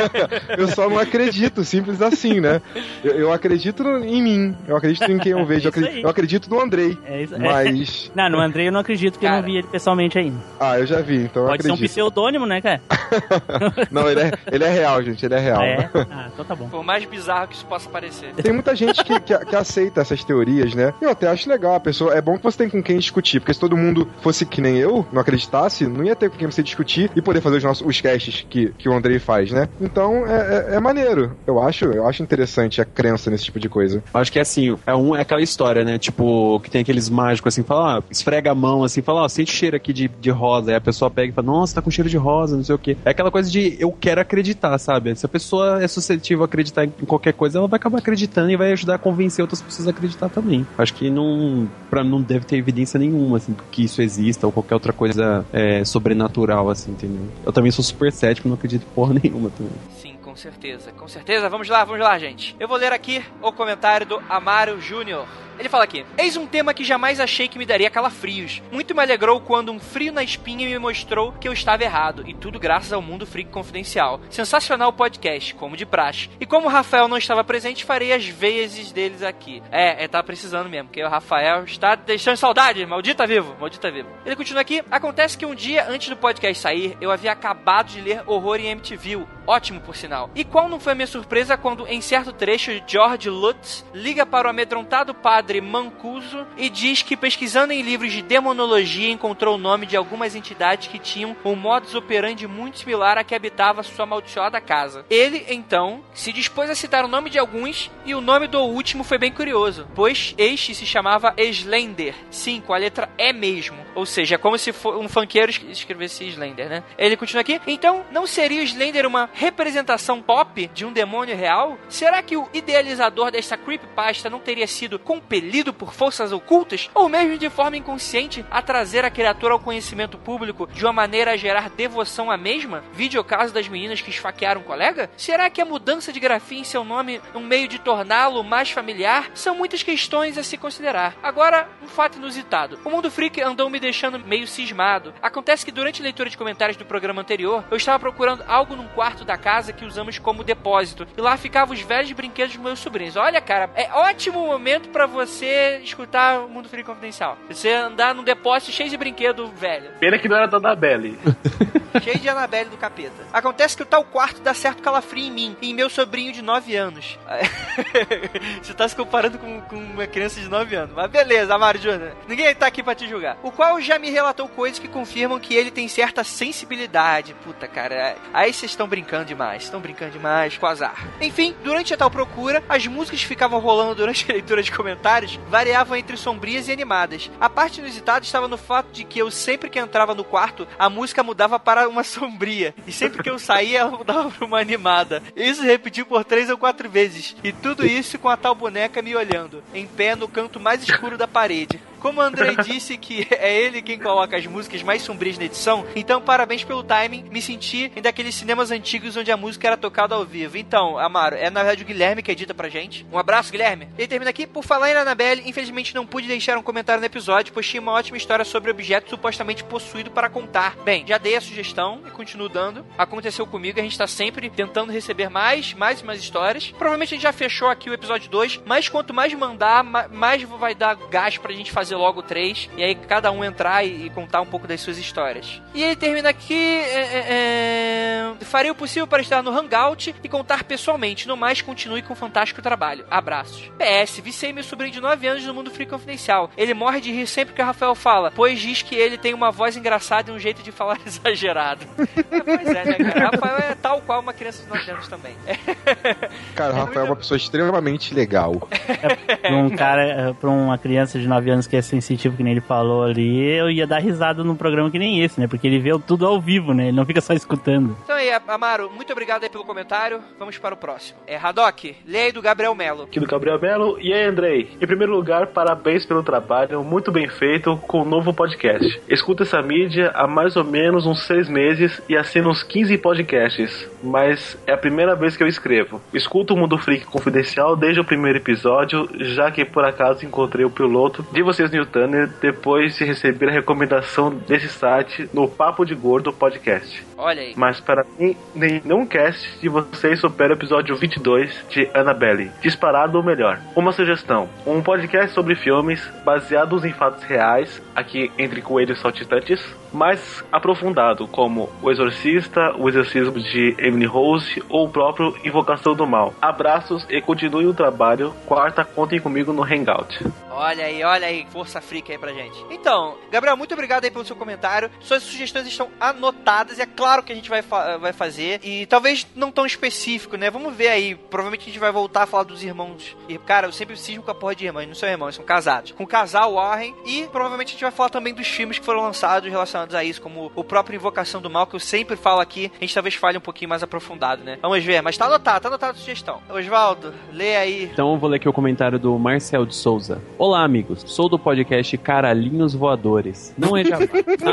eu só não acredito, simples assim, né? Eu, eu acredito no, em mim, eu acredito em quem eu vejo, eu acredito, eu acredito no Andrei, é isso, mas... Não, no Andrei eu não acredito, porque cara, eu não vi ele pessoalmente ainda. Ah, eu já vi, então eu Pode acredito. ser um pseudônimo, né, cara? Não, ele é, ele é real, gente, ele é real. Ah, é? Ah, então tá bom. Por mais bizarro que isso possa parecer. Tem muita gente que, que, que aceita essas teorias, né? Eu até acho legal, a pessoa, é bom que você tem com quem discutir, porque se todo mundo fosse que nem eu, não acreditasse, não ia ter com quem você discutir e poder fazer os nossos os casts que, que o Andrei faz, né? Então, é, é, é maneiro. Eu acho, eu acho interessante a crença nesse tipo de coisa. Acho que é assim, é, um, é aquela história, né? Tipo, que tem aqueles mágicos assim, fala, ah, esfrega a mão assim, fala, ó, oh, sente o cheiro aqui de, de rosa. Aí a pessoa pega e fala, nossa, tá com cheiro de rosa, não sei o quê. É aquela coisa de eu quero acreditar, sabe? Se a pessoa é suscetível a acreditar em qualquer coisa, ela vai acabar acreditando e vai ajudar a convencer outras pessoas a acreditar também. Acho que não, pra, não deve ter evidência nenhuma, assim, que isso exista ou qualquer outra coisa é, sobrenatural, assim, entendeu? Eu também sou super cético, não acredito em porra nenhuma também. Sim, com certeza, com certeza. Vamos lá, vamos lá, gente. Eu vou ler aqui o comentário do Amaro Júnior. Ele fala aqui: eis um tema que jamais achei que me daria calafrios. Muito me alegrou quando um frio na espinha me mostrou que eu estava errado. E tudo graças ao Mundo Freak Confidencial. Sensacional podcast, como de praxe. E como o Rafael não estava presente, farei as vezes deles aqui. É, é, tá precisando mesmo, porque o Rafael está deixando saudade. Maldita vivo, maldita vivo. Ele continua aqui: acontece que um dia antes do podcast sair, eu havia acabado de ler Horror em Amityville. Ótimo, por sinal. E qual não foi a minha surpresa quando, em certo trecho, George Lutz liga para o amedrontado padre Mancuso e diz que, pesquisando em livros de demonologia, encontrou o nome de algumas entidades que tinham um modus operandi muito similar a que habitava sua amaldiçoada casa. Ele, então, se dispôs a citar o nome de alguns, e o nome do último foi bem curioso, pois este se chamava Slender. Sim, com a letra E mesmo. Ou seja, é como se um funkeiro escrevesse Slender, né? Ele continua aqui: então, não seria o Slender uma representação pop de um demônio real? Será que o idealizador desta creepypasta não teria sido compelido por forças ocultas, ou mesmo de forma inconsciente, a trazer a criatura ao conhecimento público de uma maneira a gerar devoção à mesma? Vide o caso das meninas que esfaquearam um colega? Será que a mudança de grafia em seu nome, um meio de torná-lo mais familiar? São muitas questões a se considerar. Agora, um fato inusitado. O Mundo Freak andou me deixando meio cismado. Acontece que durante a leitura de comentários do programa anterior, eu estava procurando algo num quarto da casa que usamos como depósito, e lá ficavam os velhos brinquedos dos meus sobrinhos. Olha, cara, é ótimo momento pra você escutar o Mundo Freak Confidencial. Você andar num depósito cheio de brinquedo velho. Pena que não era da Annabelle. Cheio de Annabelle do capeta. Acontece que o tal quarto dá certo calafrio em mim e em meu sobrinho de nove anos. Você tá se comparando com, com uma criança de nove anos. Mas beleza, Amaro Júnior. Ninguém tá aqui pra te julgar. O qual já me relatou coisas que confirmam que ele tem certa sensibilidade. Puta, cara. Aí vocês estão brincando demais. Estão brincando demais com azar. Enfim, durante a tal procura, as músicas que ficavam rolando durante a leitura de comentários variavam entre sombrias e animadas. A parte inusitada estava no fato de que eu, sempre que entrava no quarto, a música mudava para uma sombria. E sempre que eu saía, ela mudava para uma animada. Isso repetiu por três ou quatro vezes. E tudo isso com a tal boneca me olhando, em pé no canto mais escuro da parede. Como o Andrei disse que é ele quem coloca as músicas mais sombrias na edição, então parabéns pelo timing. Me senti em daqueles cinemas antigos onde a música era tocada ao vivo. Então, Amaro, é na verdade o Guilherme que edita pra gente. Um abraço, Guilherme. Ele termina aqui: por falar em Annabelle, infelizmente não pude deixar um comentário no episódio, pois tinha uma ótima história sobre objeto supostamente possuído para contar. Bem, já dei a sugestão e continuo dando. Aconteceu comigo, a gente tá sempre tentando receber mais, mais e mais histórias. Provavelmente a gente já fechou aqui o episódio dois, mas quanto mais mandar, mais vai dar gás pra gente fazer logo três, e aí cada um entrar e, e contar um pouco das suas histórias. E ele termina aqui: é, é, é... farei o possível para estar no Hangout e contar pessoalmente. No mais, continue com um fantástico trabalho. Abraços. P S. Viciei meu sobrinho de nove anos no Mundo Freak Confidencial. Ele morre de rir sempre que o Rafael fala, pois diz que ele tem uma voz engraçada e um jeito de falar exagerado. É, pois é, né, cara? Rafael é tal qual uma criança de nove anos também. Cara, o Rafael é uma pessoa extremamente legal. É, pra um cara, pra uma criança de nove anos que é sensitivo que nem ele falou ali, eu ia dar risada num programa que nem esse, né? Porque ele vê tudo ao vivo, né? Ele não fica só escutando. Então aí, Amaro, muito obrigado aí pelo comentário. Vamos para o próximo. É Haddock, lê aí do Gabriel Melo. Aqui do Gabriel Melo. E aí, Andrei? Em primeiro lugar, parabéns pelo trabalho muito bem feito com o novo podcast. Escuto essa mídia há mais ou menos uns seis meses e assino uns quinze podcasts, mas é a primeira vez que eu escrevo. Escuto o Mundo Freak Confidencial desde o primeiro episódio, já que por acaso encontrei o piloto de vocês no Turner depois de receber a recomendação desse site no Papo de Gordo Podcast. Olha aí. Mas para mim, nenhum cast de vocês supera o episódio vinte e dois de Annabelle. Disparado ou melhor. Uma sugestão. Um podcast sobre filmes baseados em fatos reais, aqui entre coelhos saltitantes, mais aprofundado, como O Exorcista, O Exorcismo de Emily Rose ou o próprio Invocação do Mal. Abraços e continue o trabalho. Quarta, contem comigo no Hangout. Olha aí, olha aí, força freak aí pra gente. Então, Gabriel, muito obrigado aí pelo seu comentário. Suas sugestões estão anotadas e é claro que a gente vai, fa- vai fazer. E talvez não tão específico, né? Vamos ver aí. Provavelmente a gente vai voltar a falar dos irmãos. E, cara, eu sempre cismo com a porra de irmãos. Eles não são irmãos, são casados. Com o casal Warren. E provavelmente a gente vai falar também dos filmes que foram lançados relacionados a isso, como o próprio Invocação do Mal, que eu sempre falo aqui. A gente talvez fale um pouquinho mais aprofundado, né? Vamos ver, mas tá anotado, tá anotado a sugestão. Osvaldo, lê aí. Então eu vou ler aqui o comentário do Marcel de Souza. Olá, amigos. Sou do podcast Caralhinhos Voadores. Não é jabá.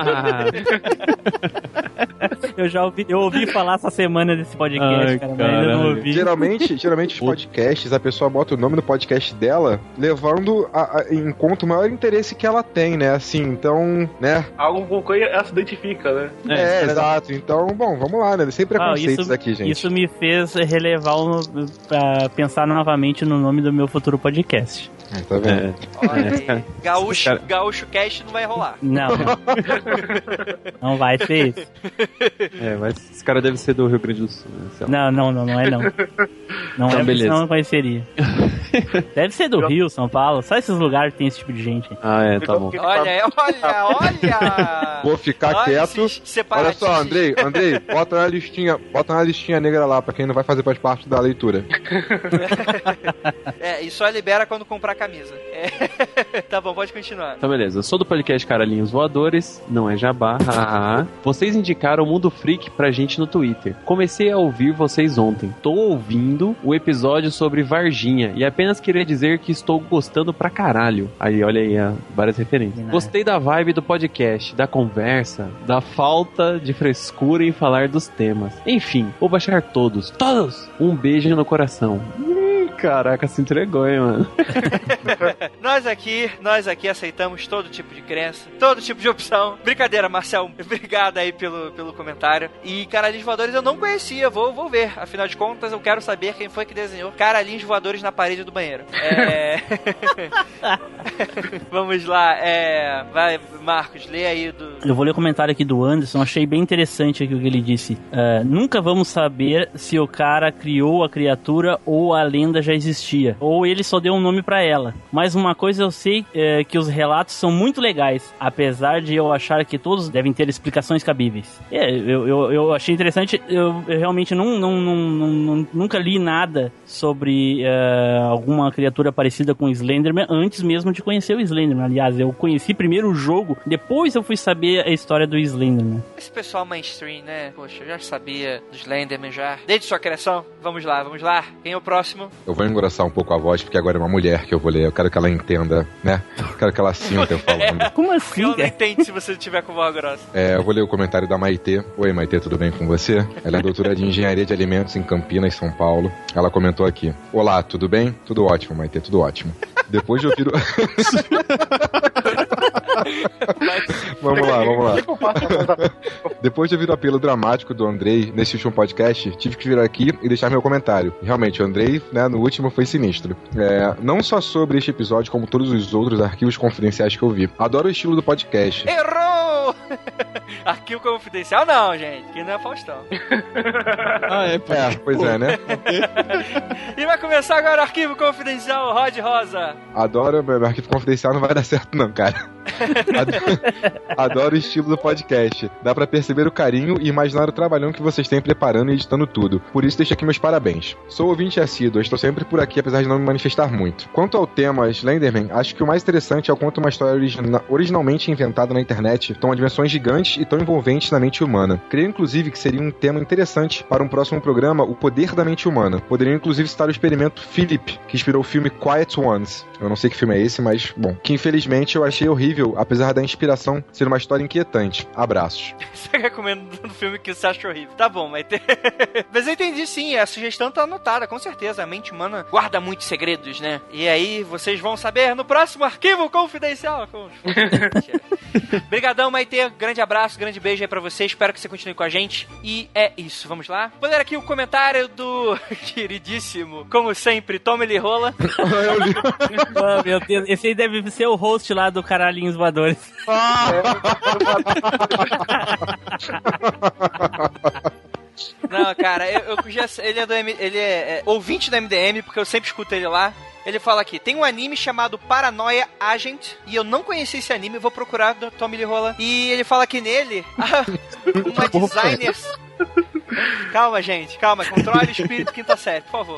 Eu já ouvi, eu ouvi falar essa semana desse podcast, Ai, cara, mas ainda não ouvi. Geralmente, geralmente os podcasts, a pessoa bota o nome do podcast dela, levando a, a, em conta o maior interesse que ela tem, né? Assim, então, né? Algo com que ela se identifica, né? É, é exato. Então, bom, vamos lá, né? Sem preconceitos ah, isso, aqui, gente. Isso me fez relevar, um, pra pensar novamente no nome do meu futuro podcast. É, tá vendo? É. Olha aí. Gaúcho, cara... Gaúcho Cast não vai rolar. Não. Não vai ser isso. É, mas esse cara deve ser do Rio Grande do Sul. Né? Não, não, não, não é não. Não então, é, beleza. Senão não conheceria. Deve ser do Rio, São Paulo. Só esses lugares que tem esse tipo de gente. Ah, é, tá bom. Olha, olha, olha. Vou ficar olha quieto. Olha só, Andrei, Andrei, bota na listinha, bota na listinha negra lá, pra quem não vai fazer parte da leitura. É, e só libera quando comprar camisa. É. Tá bom, pode continuar. Então, beleza. Eu sou do podcast Caralhinhos Voadores, não é jabá. Vocês indicaram o Mundo Freak pra gente no Twitter. Comecei a ouvir vocês ontem. Tô ouvindo o episódio sobre Varginha e apenas queria dizer que estou gostando pra caralho. Aí, olha aí, ó, várias referências. Gostei da vibe do podcast, da conversa, da falta de frescura em falar dos temas. Enfim, vou baixar todos. Todos! Um beijo no coração. Caraca, se entregou, hein, mano. Nós aqui, nós aqui aceitamos todo tipo de crença, todo tipo de opção. Brincadeira, Marcel. Obrigado aí pelo, pelo comentário. E Caralhinhos Voadores eu não conhecia, vou, vou ver. Afinal de contas, eu quero saber quem foi que desenhou Caralhinhos Voadores na parede do banheiro. É... Vamos lá, é... Vai, Marcos, lê aí do... Eu vou ler o comentário aqui do Anderson, achei bem interessante aqui o que ele disse. Uh, nunca vamos saber se o cara criou a criatura ou a lenda já existia, ou ele só deu um nome pra ela. Mas uma coisa eu sei é que os relatos são muito legais, apesar de eu achar que todos devem ter explicações cabíveis. É, eu, eu, eu achei interessante, eu, eu realmente não, não, não, não, nunca li nada sobre uh, alguma criatura parecida com o Slenderman antes mesmo de conhecer o Slenderman. Aliás, eu conheci primeiro o jogo, depois eu fui saber a história do Slenderman. Esse pessoal mainstream, né? Poxa, eu já sabia do Slenderman já. Desde sua criação. Vamos lá, vamos lá. Quem é o próximo? Eu vou engrossar um pouco a voz, porque agora é uma mulher que eu vou ler. Eu quero que ela entenda, né? Eu quero que ela sinta eu falando. Como assim? Eu não entendo se você tiver com voz grossa. É, eu vou ler o comentário da Maitê. Oi, Maitê, tudo bem com você? Ela é doutora de Engenharia de Alimentos em Campinas, São Paulo. Ela comentou aqui. Olá, tudo bem? Tudo ótimo, Maitê, tudo ótimo. Depois de ouvir o... Vamos lá, vamos lá. Depois de ouvir o apelo dramático do Andrei nesse último podcast, tive que vir aqui e deixar meu comentário. Realmente, o Andrei, né, no último foi sinistro. É, não só sobre este episódio, como todos os outros arquivos confidenciais que eu vi. Adoro o estilo do podcast. Errou! Arquivo confidencial não, gente, que não é Faustão. Ah, é, pô. É, pois é, né? E vai começar agora o arquivo confidencial, Rod Rosa. Adoro, meu arquivo confidencial não vai dar certo não, cara. Adoro, adoro o estilo do podcast. Dá pra perceber o carinho e imaginar o trabalhão que vocês têm preparando e editando tudo. Por isso deixo aqui meus parabéns. Sou ouvinte assíduo, estou sempre por aqui, apesar de não me manifestar muito. Quanto ao tema Slenderman, acho que o mais interessante é o quanto uma história origina- originalmente inventada na internet toma dimensões gigantes e tão envolventes na mente humana. Creio inclusive que seria um tema interessante para um próximo programa, o poder da mente humana. Poderia inclusive citar o experimento Philip, que inspirou o filme Quiet Ones. Eu não sei que filme é esse, mas, bom, que infelizmente eu achei horrível, apesar da inspiração ser uma história inquietante. Abraços. Você recomenda no filme que você acha horrível. Tá bom, mas... Tem... mas eu entendi sim, a sugestão tá anotada, com certeza. A mente humana guarda muitos segredos, né? E aí vocês vão saber no próximo Arquivo Confidencial. Obrigadão, Maite. Grande abraço, grande beijo aí pra você. Espero que você continue com a gente. E é isso, vamos lá? Vou ler aqui o comentário do queridíssimo, como sempre, Tommy Lee Rola. Oh, meu Deus, esse aí deve ser o host lá do Caralhinhos Voadores. Não, cara, eu, eu já, ele é do M, ele é, é ouvinte do M D M, porque eu sempre escuto ele lá. Ele fala aqui, tem um anime chamado Paranoia Agent, e eu não conheci esse anime, vou procurar do Tommy Lee Rola. E ele fala que nele, uma designer... Calma, gente, calma, controle o espírito quinta série, por favor.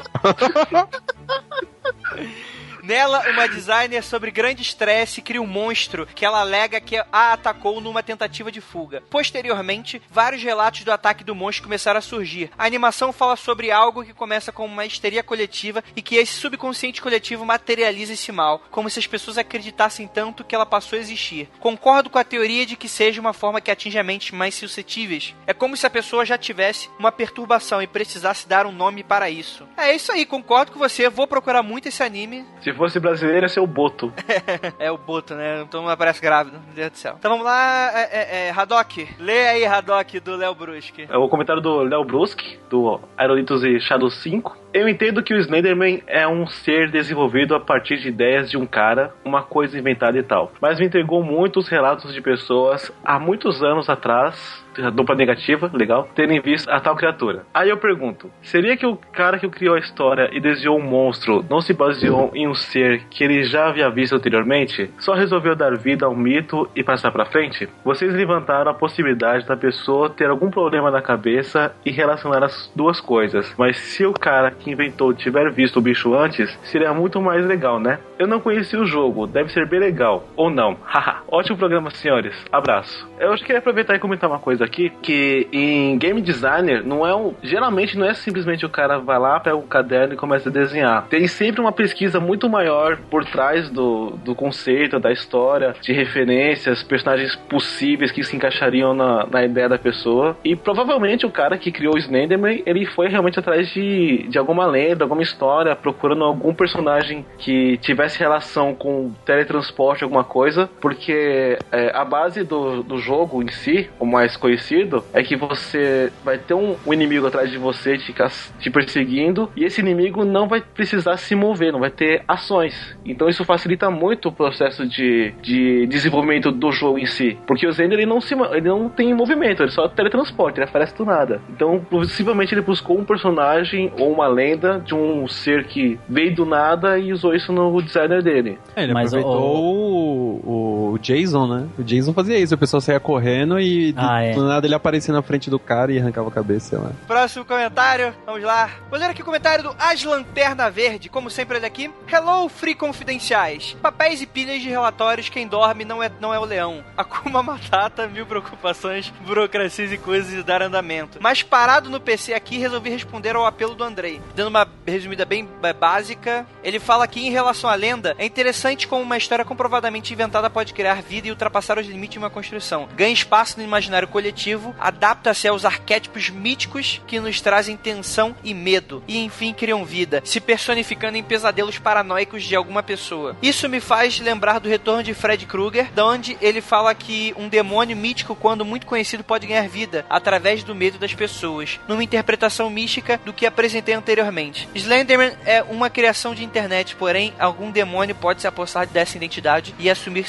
Nela, uma designer sobre grande estresse cria um monstro que ela alega que a atacou numa tentativa de fuga. Posteriormente, vários relatos do ataque do monstro começaram a surgir. A animação fala sobre algo que começa com uma histeria coletiva e que esse subconsciente coletivo materializa esse mal, como se as pessoas acreditassem tanto que ela passou a existir. Concordo com a teoria de que seja uma forma que atinge a mentes mais suscetíveis. É como se a pessoa já tivesse uma perturbação e precisasse dar um nome para isso. É isso aí, concordo com você, vou procurar muito esse anime. Se fosse brasileiro, ia ser o Boto. É o Boto, né? Então não aparece grávido, meu Deus do céu. Então vamos lá, é, é, é, Haddock. Lê aí, Haddock, do Léo Bruschi. É o comentário do Léo Bruschi, do Aerolitos e Shadow cinco. Eu entendo que o Slenderman é um ser desenvolvido a partir de ideias de um cara, uma coisa inventada e tal. Mas me entregou muitos relatos de pessoas há muitos anos atrás, dupla negativa, legal, terem visto a tal criatura. Aí eu pergunto, seria que o cara que criou a história e desenhou um monstro não se baseou em um ser que ele já havia visto anteriormente? Só resolveu dar vida ao mito e passar pra frente? Vocês levantaram a possibilidade da pessoa ter algum problema na cabeça e relacionar as duas coisas, mas se o cara que inventou tiver visto o bicho antes, seria muito mais legal, né? Eu não conheci o jogo, deve ser bem legal, ou não. Haha, ótimo programa, senhores, abraço. Eu acho que queria aproveitar e comentar uma coisa aqui, que em game designer não é um, geralmente não é simplesmente o cara vai lá, pega um caderno e começa a desenhar. Tem sempre uma pesquisa muito maior por trás do, do conceito, da história, de referências, personagens possíveis que se encaixariam na, na ideia da pessoa. E provavelmente o cara que criou o Slenderman, ele foi realmente atrás de, de alguma lenda, alguma história, procurando algum personagem que tivesse relação com teletransporte, alguma coisa, porque é, a base do, do jogo em si, o mais conhecido, é que você vai ter um, um inimigo atrás de você te, te perseguindo, e esse inimigo não vai precisar se mover, não vai ter ações. Então isso facilita muito o processo de, de desenvolvimento do jogo em si, porque o Zender ele não, se, ele não tem movimento, ele só teletransporta, ele aparece do nada. Então possivelmente ele buscou um personagem ou uma lenda de um ser que veio do nada e usou isso no designer dele. É, ele Mas aproveitou o... O, o Jason, né? O Jason fazia isso, o pessoal saía correndo e do, Ah, é. do nada ele aparecia na frente do cara e arrancava a cabeça, sei lá. Próximo comentário, vamos lá. Vou ler aqui o comentário do As Lanterna Verde, como sempre ele aqui. Hello, Free Confidenciais. Papéis e pilhas de relatórios, quem dorme não é, não é o leão. Akuma Matata, mil preocupações, burocracias e coisas de dar andamento. Mas parado no P C aqui, resolvi responder ao apelo do Andrei. Dando uma resumida bem básica, ele fala que em relação à lenda, é interessante como uma história comprovadamente inventada pode criar vida e ultrapassar os limites de uma construção. Ganha espaço no imaginário coletivo, adapta-se aos arquétipos míticos que nos trazem tensão e medo, e enfim criam vida, se personificando em pesadelos paranoicos de alguma pessoa. Isso me faz lembrar do Retorno de Fred Krueger, de onde ele fala que um demônio mítico, quando muito conhecido, pode ganhar vida através do medo das pessoas, numa interpretação mística do que apresentei anteriormente. Slenderman é uma criação de internet, porém algum demônio pode se apossar dessa identidade e assumir seu modo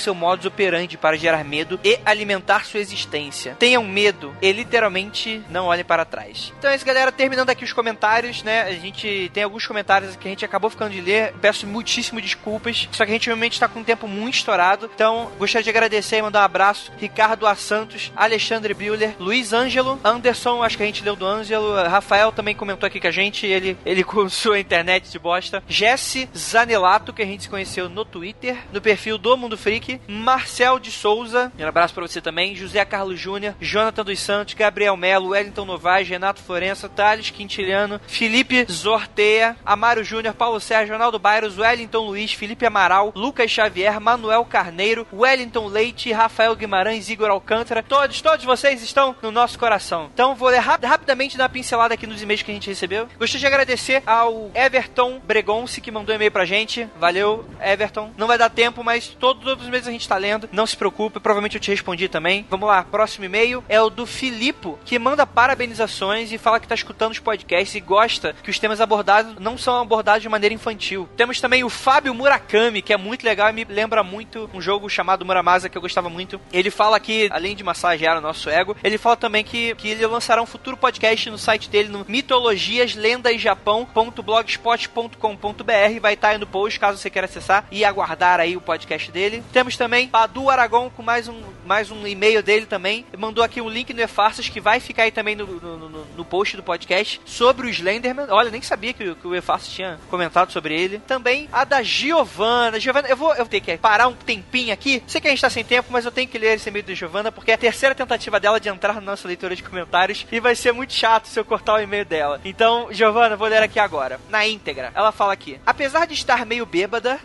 modus operandi para gerar medo e alimentar sua existência. Tenham medo e literalmente não olhem para trás. Então é isso, galera. Terminando aqui os comentários, né? A gente tem alguns comentários que a gente acabou ficando de ler. Peço muitíssimo desculpas. Só que a gente realmente está com um tempo muito estourado. Então, gostaria de agradecer e mandar um abraço. Ricardo A. Santos, Alexandre Bühler, Luiz Ângelo, Anderson, acho que a gente leu do Ângelo, Rafael também comentou aqui com a gente, ele, ele com sua internet de bosta. Jesse Zanelato, que a gente se conheceu no Twitter, no perfil do Mundo Freak. Marcel de Souza, um abraço pra você também. José Carlos Júnior, Jonathan dos Santos, Gabriel Melo, Wellington Novaes, Renato Florença, Thales Quintiliano, Felipe Zorteia, Amário Júnior, Paulo Sérgio, Ronaldo Bairros, Wellington Luiz, Felipe Amaral, Lucas Xavier, Manuel Carneiro, Wellington Leite, Rafael Guimarães, Igor Alcântara. Todos, todos vocês estão no nosso coração. Então vou ler rap- rapidamente dar uma pincelada aqui nos e-mails que a gente recebeu. Gostaria de agradecer ao Everton Bregonce, que mandou um e-mail pra gente. Valeu, Everton. Não vai dar tempo, mas todos, todos os meses a gente tá lendo. Não se preocupe, provavelmente eu te respondi também. Vamos lá, próximo e-mail é o do Filipe, que manda parabenizações e fala que tá escutando os podcasts e gosta que os temas abordados não são abordados de maneira infantil. Temos também o Fábio Murakami, que é muito legal e me lembra muito um jogo chamado Muramasa, que eu gostava muito. Ele fala que, além de massagear o nosso ego, ele fala também que, que ele lançará um futuro podcast no site dele, no mitologias lendas japão ponto blogspot ponto com ponto b r. Vai estar aí no post, caso você queira acessar e aguardar aí o podcast dele. Temos também Padu Aragon com mais um, mais um e-mail dele também. Ele mandou aqui um link no E-Farsas, que vai ficar aí também no, no, no, no post do podcast, sobre o Slenderman. Olha, nem sabia que, que o E-Farsas tinha comentado sobre ele. Também a da Giovana. Giovana, eu vou, eu vou ter que parar um tempinho aqui. Sei que a gente tá sem tempo, mas eu tenho que ler esse e-mail da Giovana, porque é a terceira tentativa dela de entrar na nossa leitura de comentários e vai ser muito chato se eu cortar o e-mail dela. Então, Giovana, vou ler aqui agora, na íntegra. Ela fala aqui: apesar de estar meio bêbada...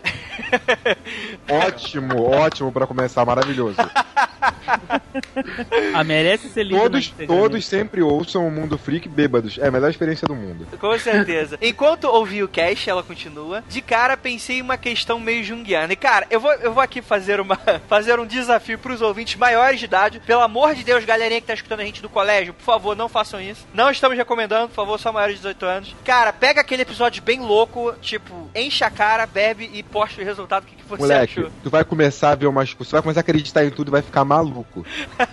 Ótimo, ótimo pra começar, maravilhoso. Ah, merece ser lido. Todos, todos sempre ouçam o Mundo Freak bêbados. É a melhor experiência do mundo. Com certeza. Enquanto ouvi o cast, ela continua. De cara, pensei em uma questão meio junguiana. E, cara, eu vou, eu vou aqui fazer, uma, fazer um desafio pros ouvintes maiores de idade. Pelo amor de Deus, galerinha que tá escutando a gente do colégio, por favor, não façam isso. Não estamos recomendando, por favor, só maiores de dezoito anos. Cara, pega aquele episódio bem louco, tipo, enche a cara, bebe e posta o resultado. O que, que você Moleque, achou? tu vai começar a ver umas coisas, tu vai começar a acreditar em tudo e vai ficar maluco.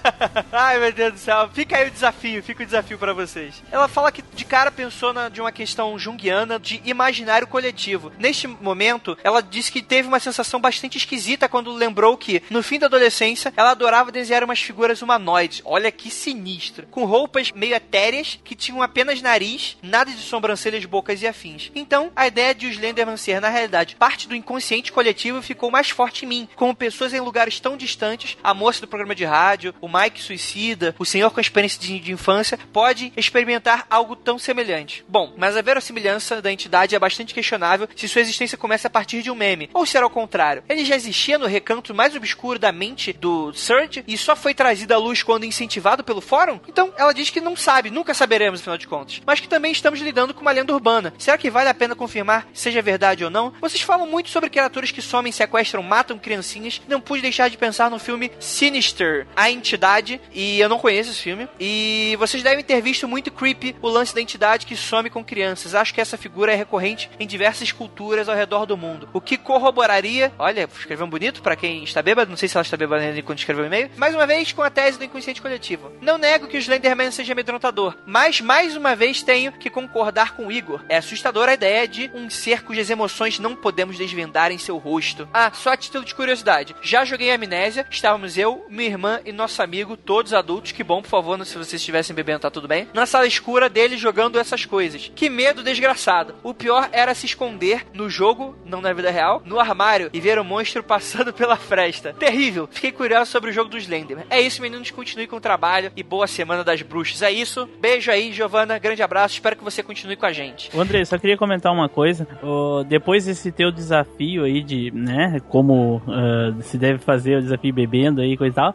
Ai, meu Deus do céu. Fica aí o desafio, fica o desafio pra vocês. Ela fala que de cara pensou na, de uma questão junguiana de imaginário coletivo. Neste momento, ela disse que teve uma sensação bastante esquisita quando lembrou que, no fim da adolescência, ela adorava desenhar umas figuras humanoides. Olha que sinistro. Com roupas meio etéreas, que tinham apenas nariz, nada de sobrancelhas, bocas e afins. Então, a ideia de o Slenderman ser, na realidade, parte do inconsciente coletivo ficou mais forte em mim. Como pessoas em lugares tão distantes, a moça do programa de rádio, o Mike suicida, o senhor com a experiência de, de infância, pode experimentar algo tão semelhante. Bom, mas a verossimilhança da entidade é bastante questionável se sua existência começa a partir de um meme, ou será ao contrário. Ele já existia no recanto mais obscuro da mente do Surge e só foi trazido à luz quando incentivado pelo fórum? Então, ela diz que não sabe, nunca saberemos, afinal de contas. Mas que também estamos lidando com uma lenda urbana. Será que vale a pena confirmar, seja verdade ou não? Vocês falam muito sobre criaturas que somem, sequestram, matam criancinhas. Não pude deixar de pensar no filme Sinister, A Entidade, e eu não conheço esse filme. E vocês devem ter visto muito creepy o lance da entidade que some com crianças. Acho que essa figura é recorrente em diversas culturas ao redor do mundo. O que corroboraria, olha, escreveu um bonito pra quem está bêbado, não sei se ela está bêbada ainda quando escreveu o e-mail, mais uma vez com a tese do inconsciente coletivo. Não nego que o Slenderman seja amedrontador, mas mais uma vez tenho que concordar com o Igor. É assustadora a ideia de um ser cujas emoções não podemos desvendar em seu rosto. Ah, só a título de curiosidade, já joguei Amnésia, estávamos eu, minha irmã e nosso amigo, todos adultos, que bom, por favor, se vocês estivessem bebendo, tá tudo bem, na sala escura dele jogando essas coisas. Que medo desgraçado. O pior era se esconder no jogo, não na vida real, no armário e ver o monstro passando pela fresta. Terrível. Fiquei curioso sobre o jogo dos Slenderman. É isso, meninos, continue com o trabalho e boa semana das bruxas. É isso. Beijo aí, Giovana, grande abraço, espero que você continue com a gente. Ô, André, só queria comentar uma coisa. Oh, depois desse teu desafio aí de, né, como uh, se deve fazer o desafio bebendo aí, coisa e tal,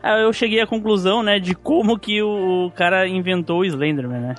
eu cheguei à conclusão, né, de como que o cara inventou o Slenderman, né?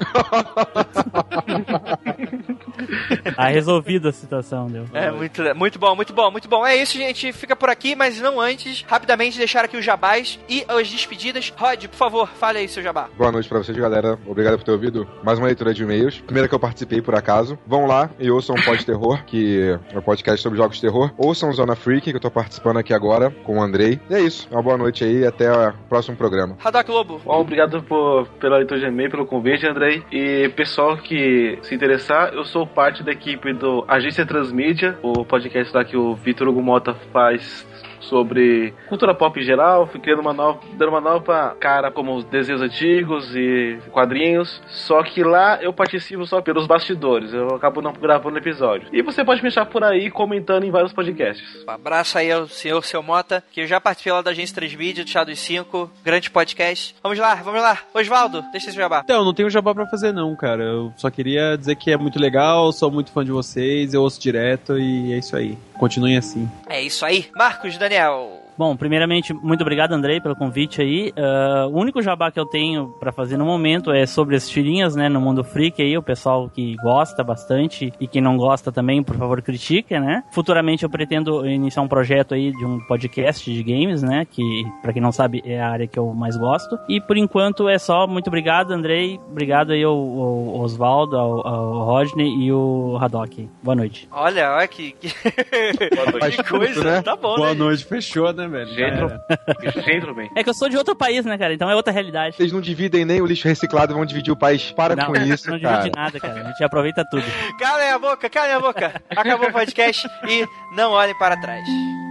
Tá resolvida a situação, deu. É, muito, muito bom, muito bom, muito bom. É isso, gente. Fica por aqui, mas não antes, rapidamente deixar aqui os jabás e as despedidas. Rod, por favor, fale aí seu jabá. Boa noite pra vocês, galera. Obrigado por ter ouvido mais uma leitura de e-mails. Primeira que eu participei, por acaso. Vão lá e ouçam um Pod Terror, que é um podcast sobre jogos de terror. Ouçam Zona Freak, que eu tô participando aqui agora com o Andrei. E é isso. Uma boa noite aí e até o próximo programa. Haddock Lobo. Bom, obrigado por, pela leitura de e-mail, pelo convite, Andrei. E pessoal que se interessar, eu sou parte da equipe do Agência Transmídia, o podcast lá que o Vitor Hugo Mota faz sobre cultura pop em geral, fui criando uma nova, dando uma nova cara como os desenhos antigos e quadrinhos, só que lá eu participo só pelos bastidores, eu acabo não gravando episódio. E você pode me achar por aí comentando em vários podcasts. Um abraço aí ao senhor Seu Mota, que eu já participei lá da Agência Transmídia, do Chá dos cinco, grande podcast. Vamos lá, vamos lá. Osvaldo, deixa esse jabá. Então, não tenho jabá pra fazer não, cara. Eu só queria dizer que é muito legal, sou muito fã de vocês, eu ouço direto e é isso aí. Continuem assim. É isso aí. Marcos, Daniel. Bom, primeiramente, muito obrigado, Andrei, pelo convite aí. Uh, o único jabá que eu tenho pra fazer no momento é sobre as tirinhas, né, no Mundo Freak aí, o pessoal que gosta bastante e quem não gosta também, por favor, critique, né. Futuramente eu pretendo iniciar um projeto aí de um podcast de games, né, que, pra quem não sabe, é a área que eu mais gosto. E, por enquanto, é só. Muito obrigado, Andrei. Obrigado aí ao, ao Osvaldo, ao, ao Rodney e o Haddock. Boa noite. Olha, olha que... que... que coisa, né? Tá bom, Boa né? noite, fechou, né, velho? Gentleman. É que eu sou de outro país, né, cara? Então é outra realidade. Vocês não dividem nem o lixo reciclado, vão dividir o país. Para não, com isso, não cara. divide nada, cara. A gente aproveita tudo. Calem a boca, calem a boca. Acabou o podcast e não olhem para trás.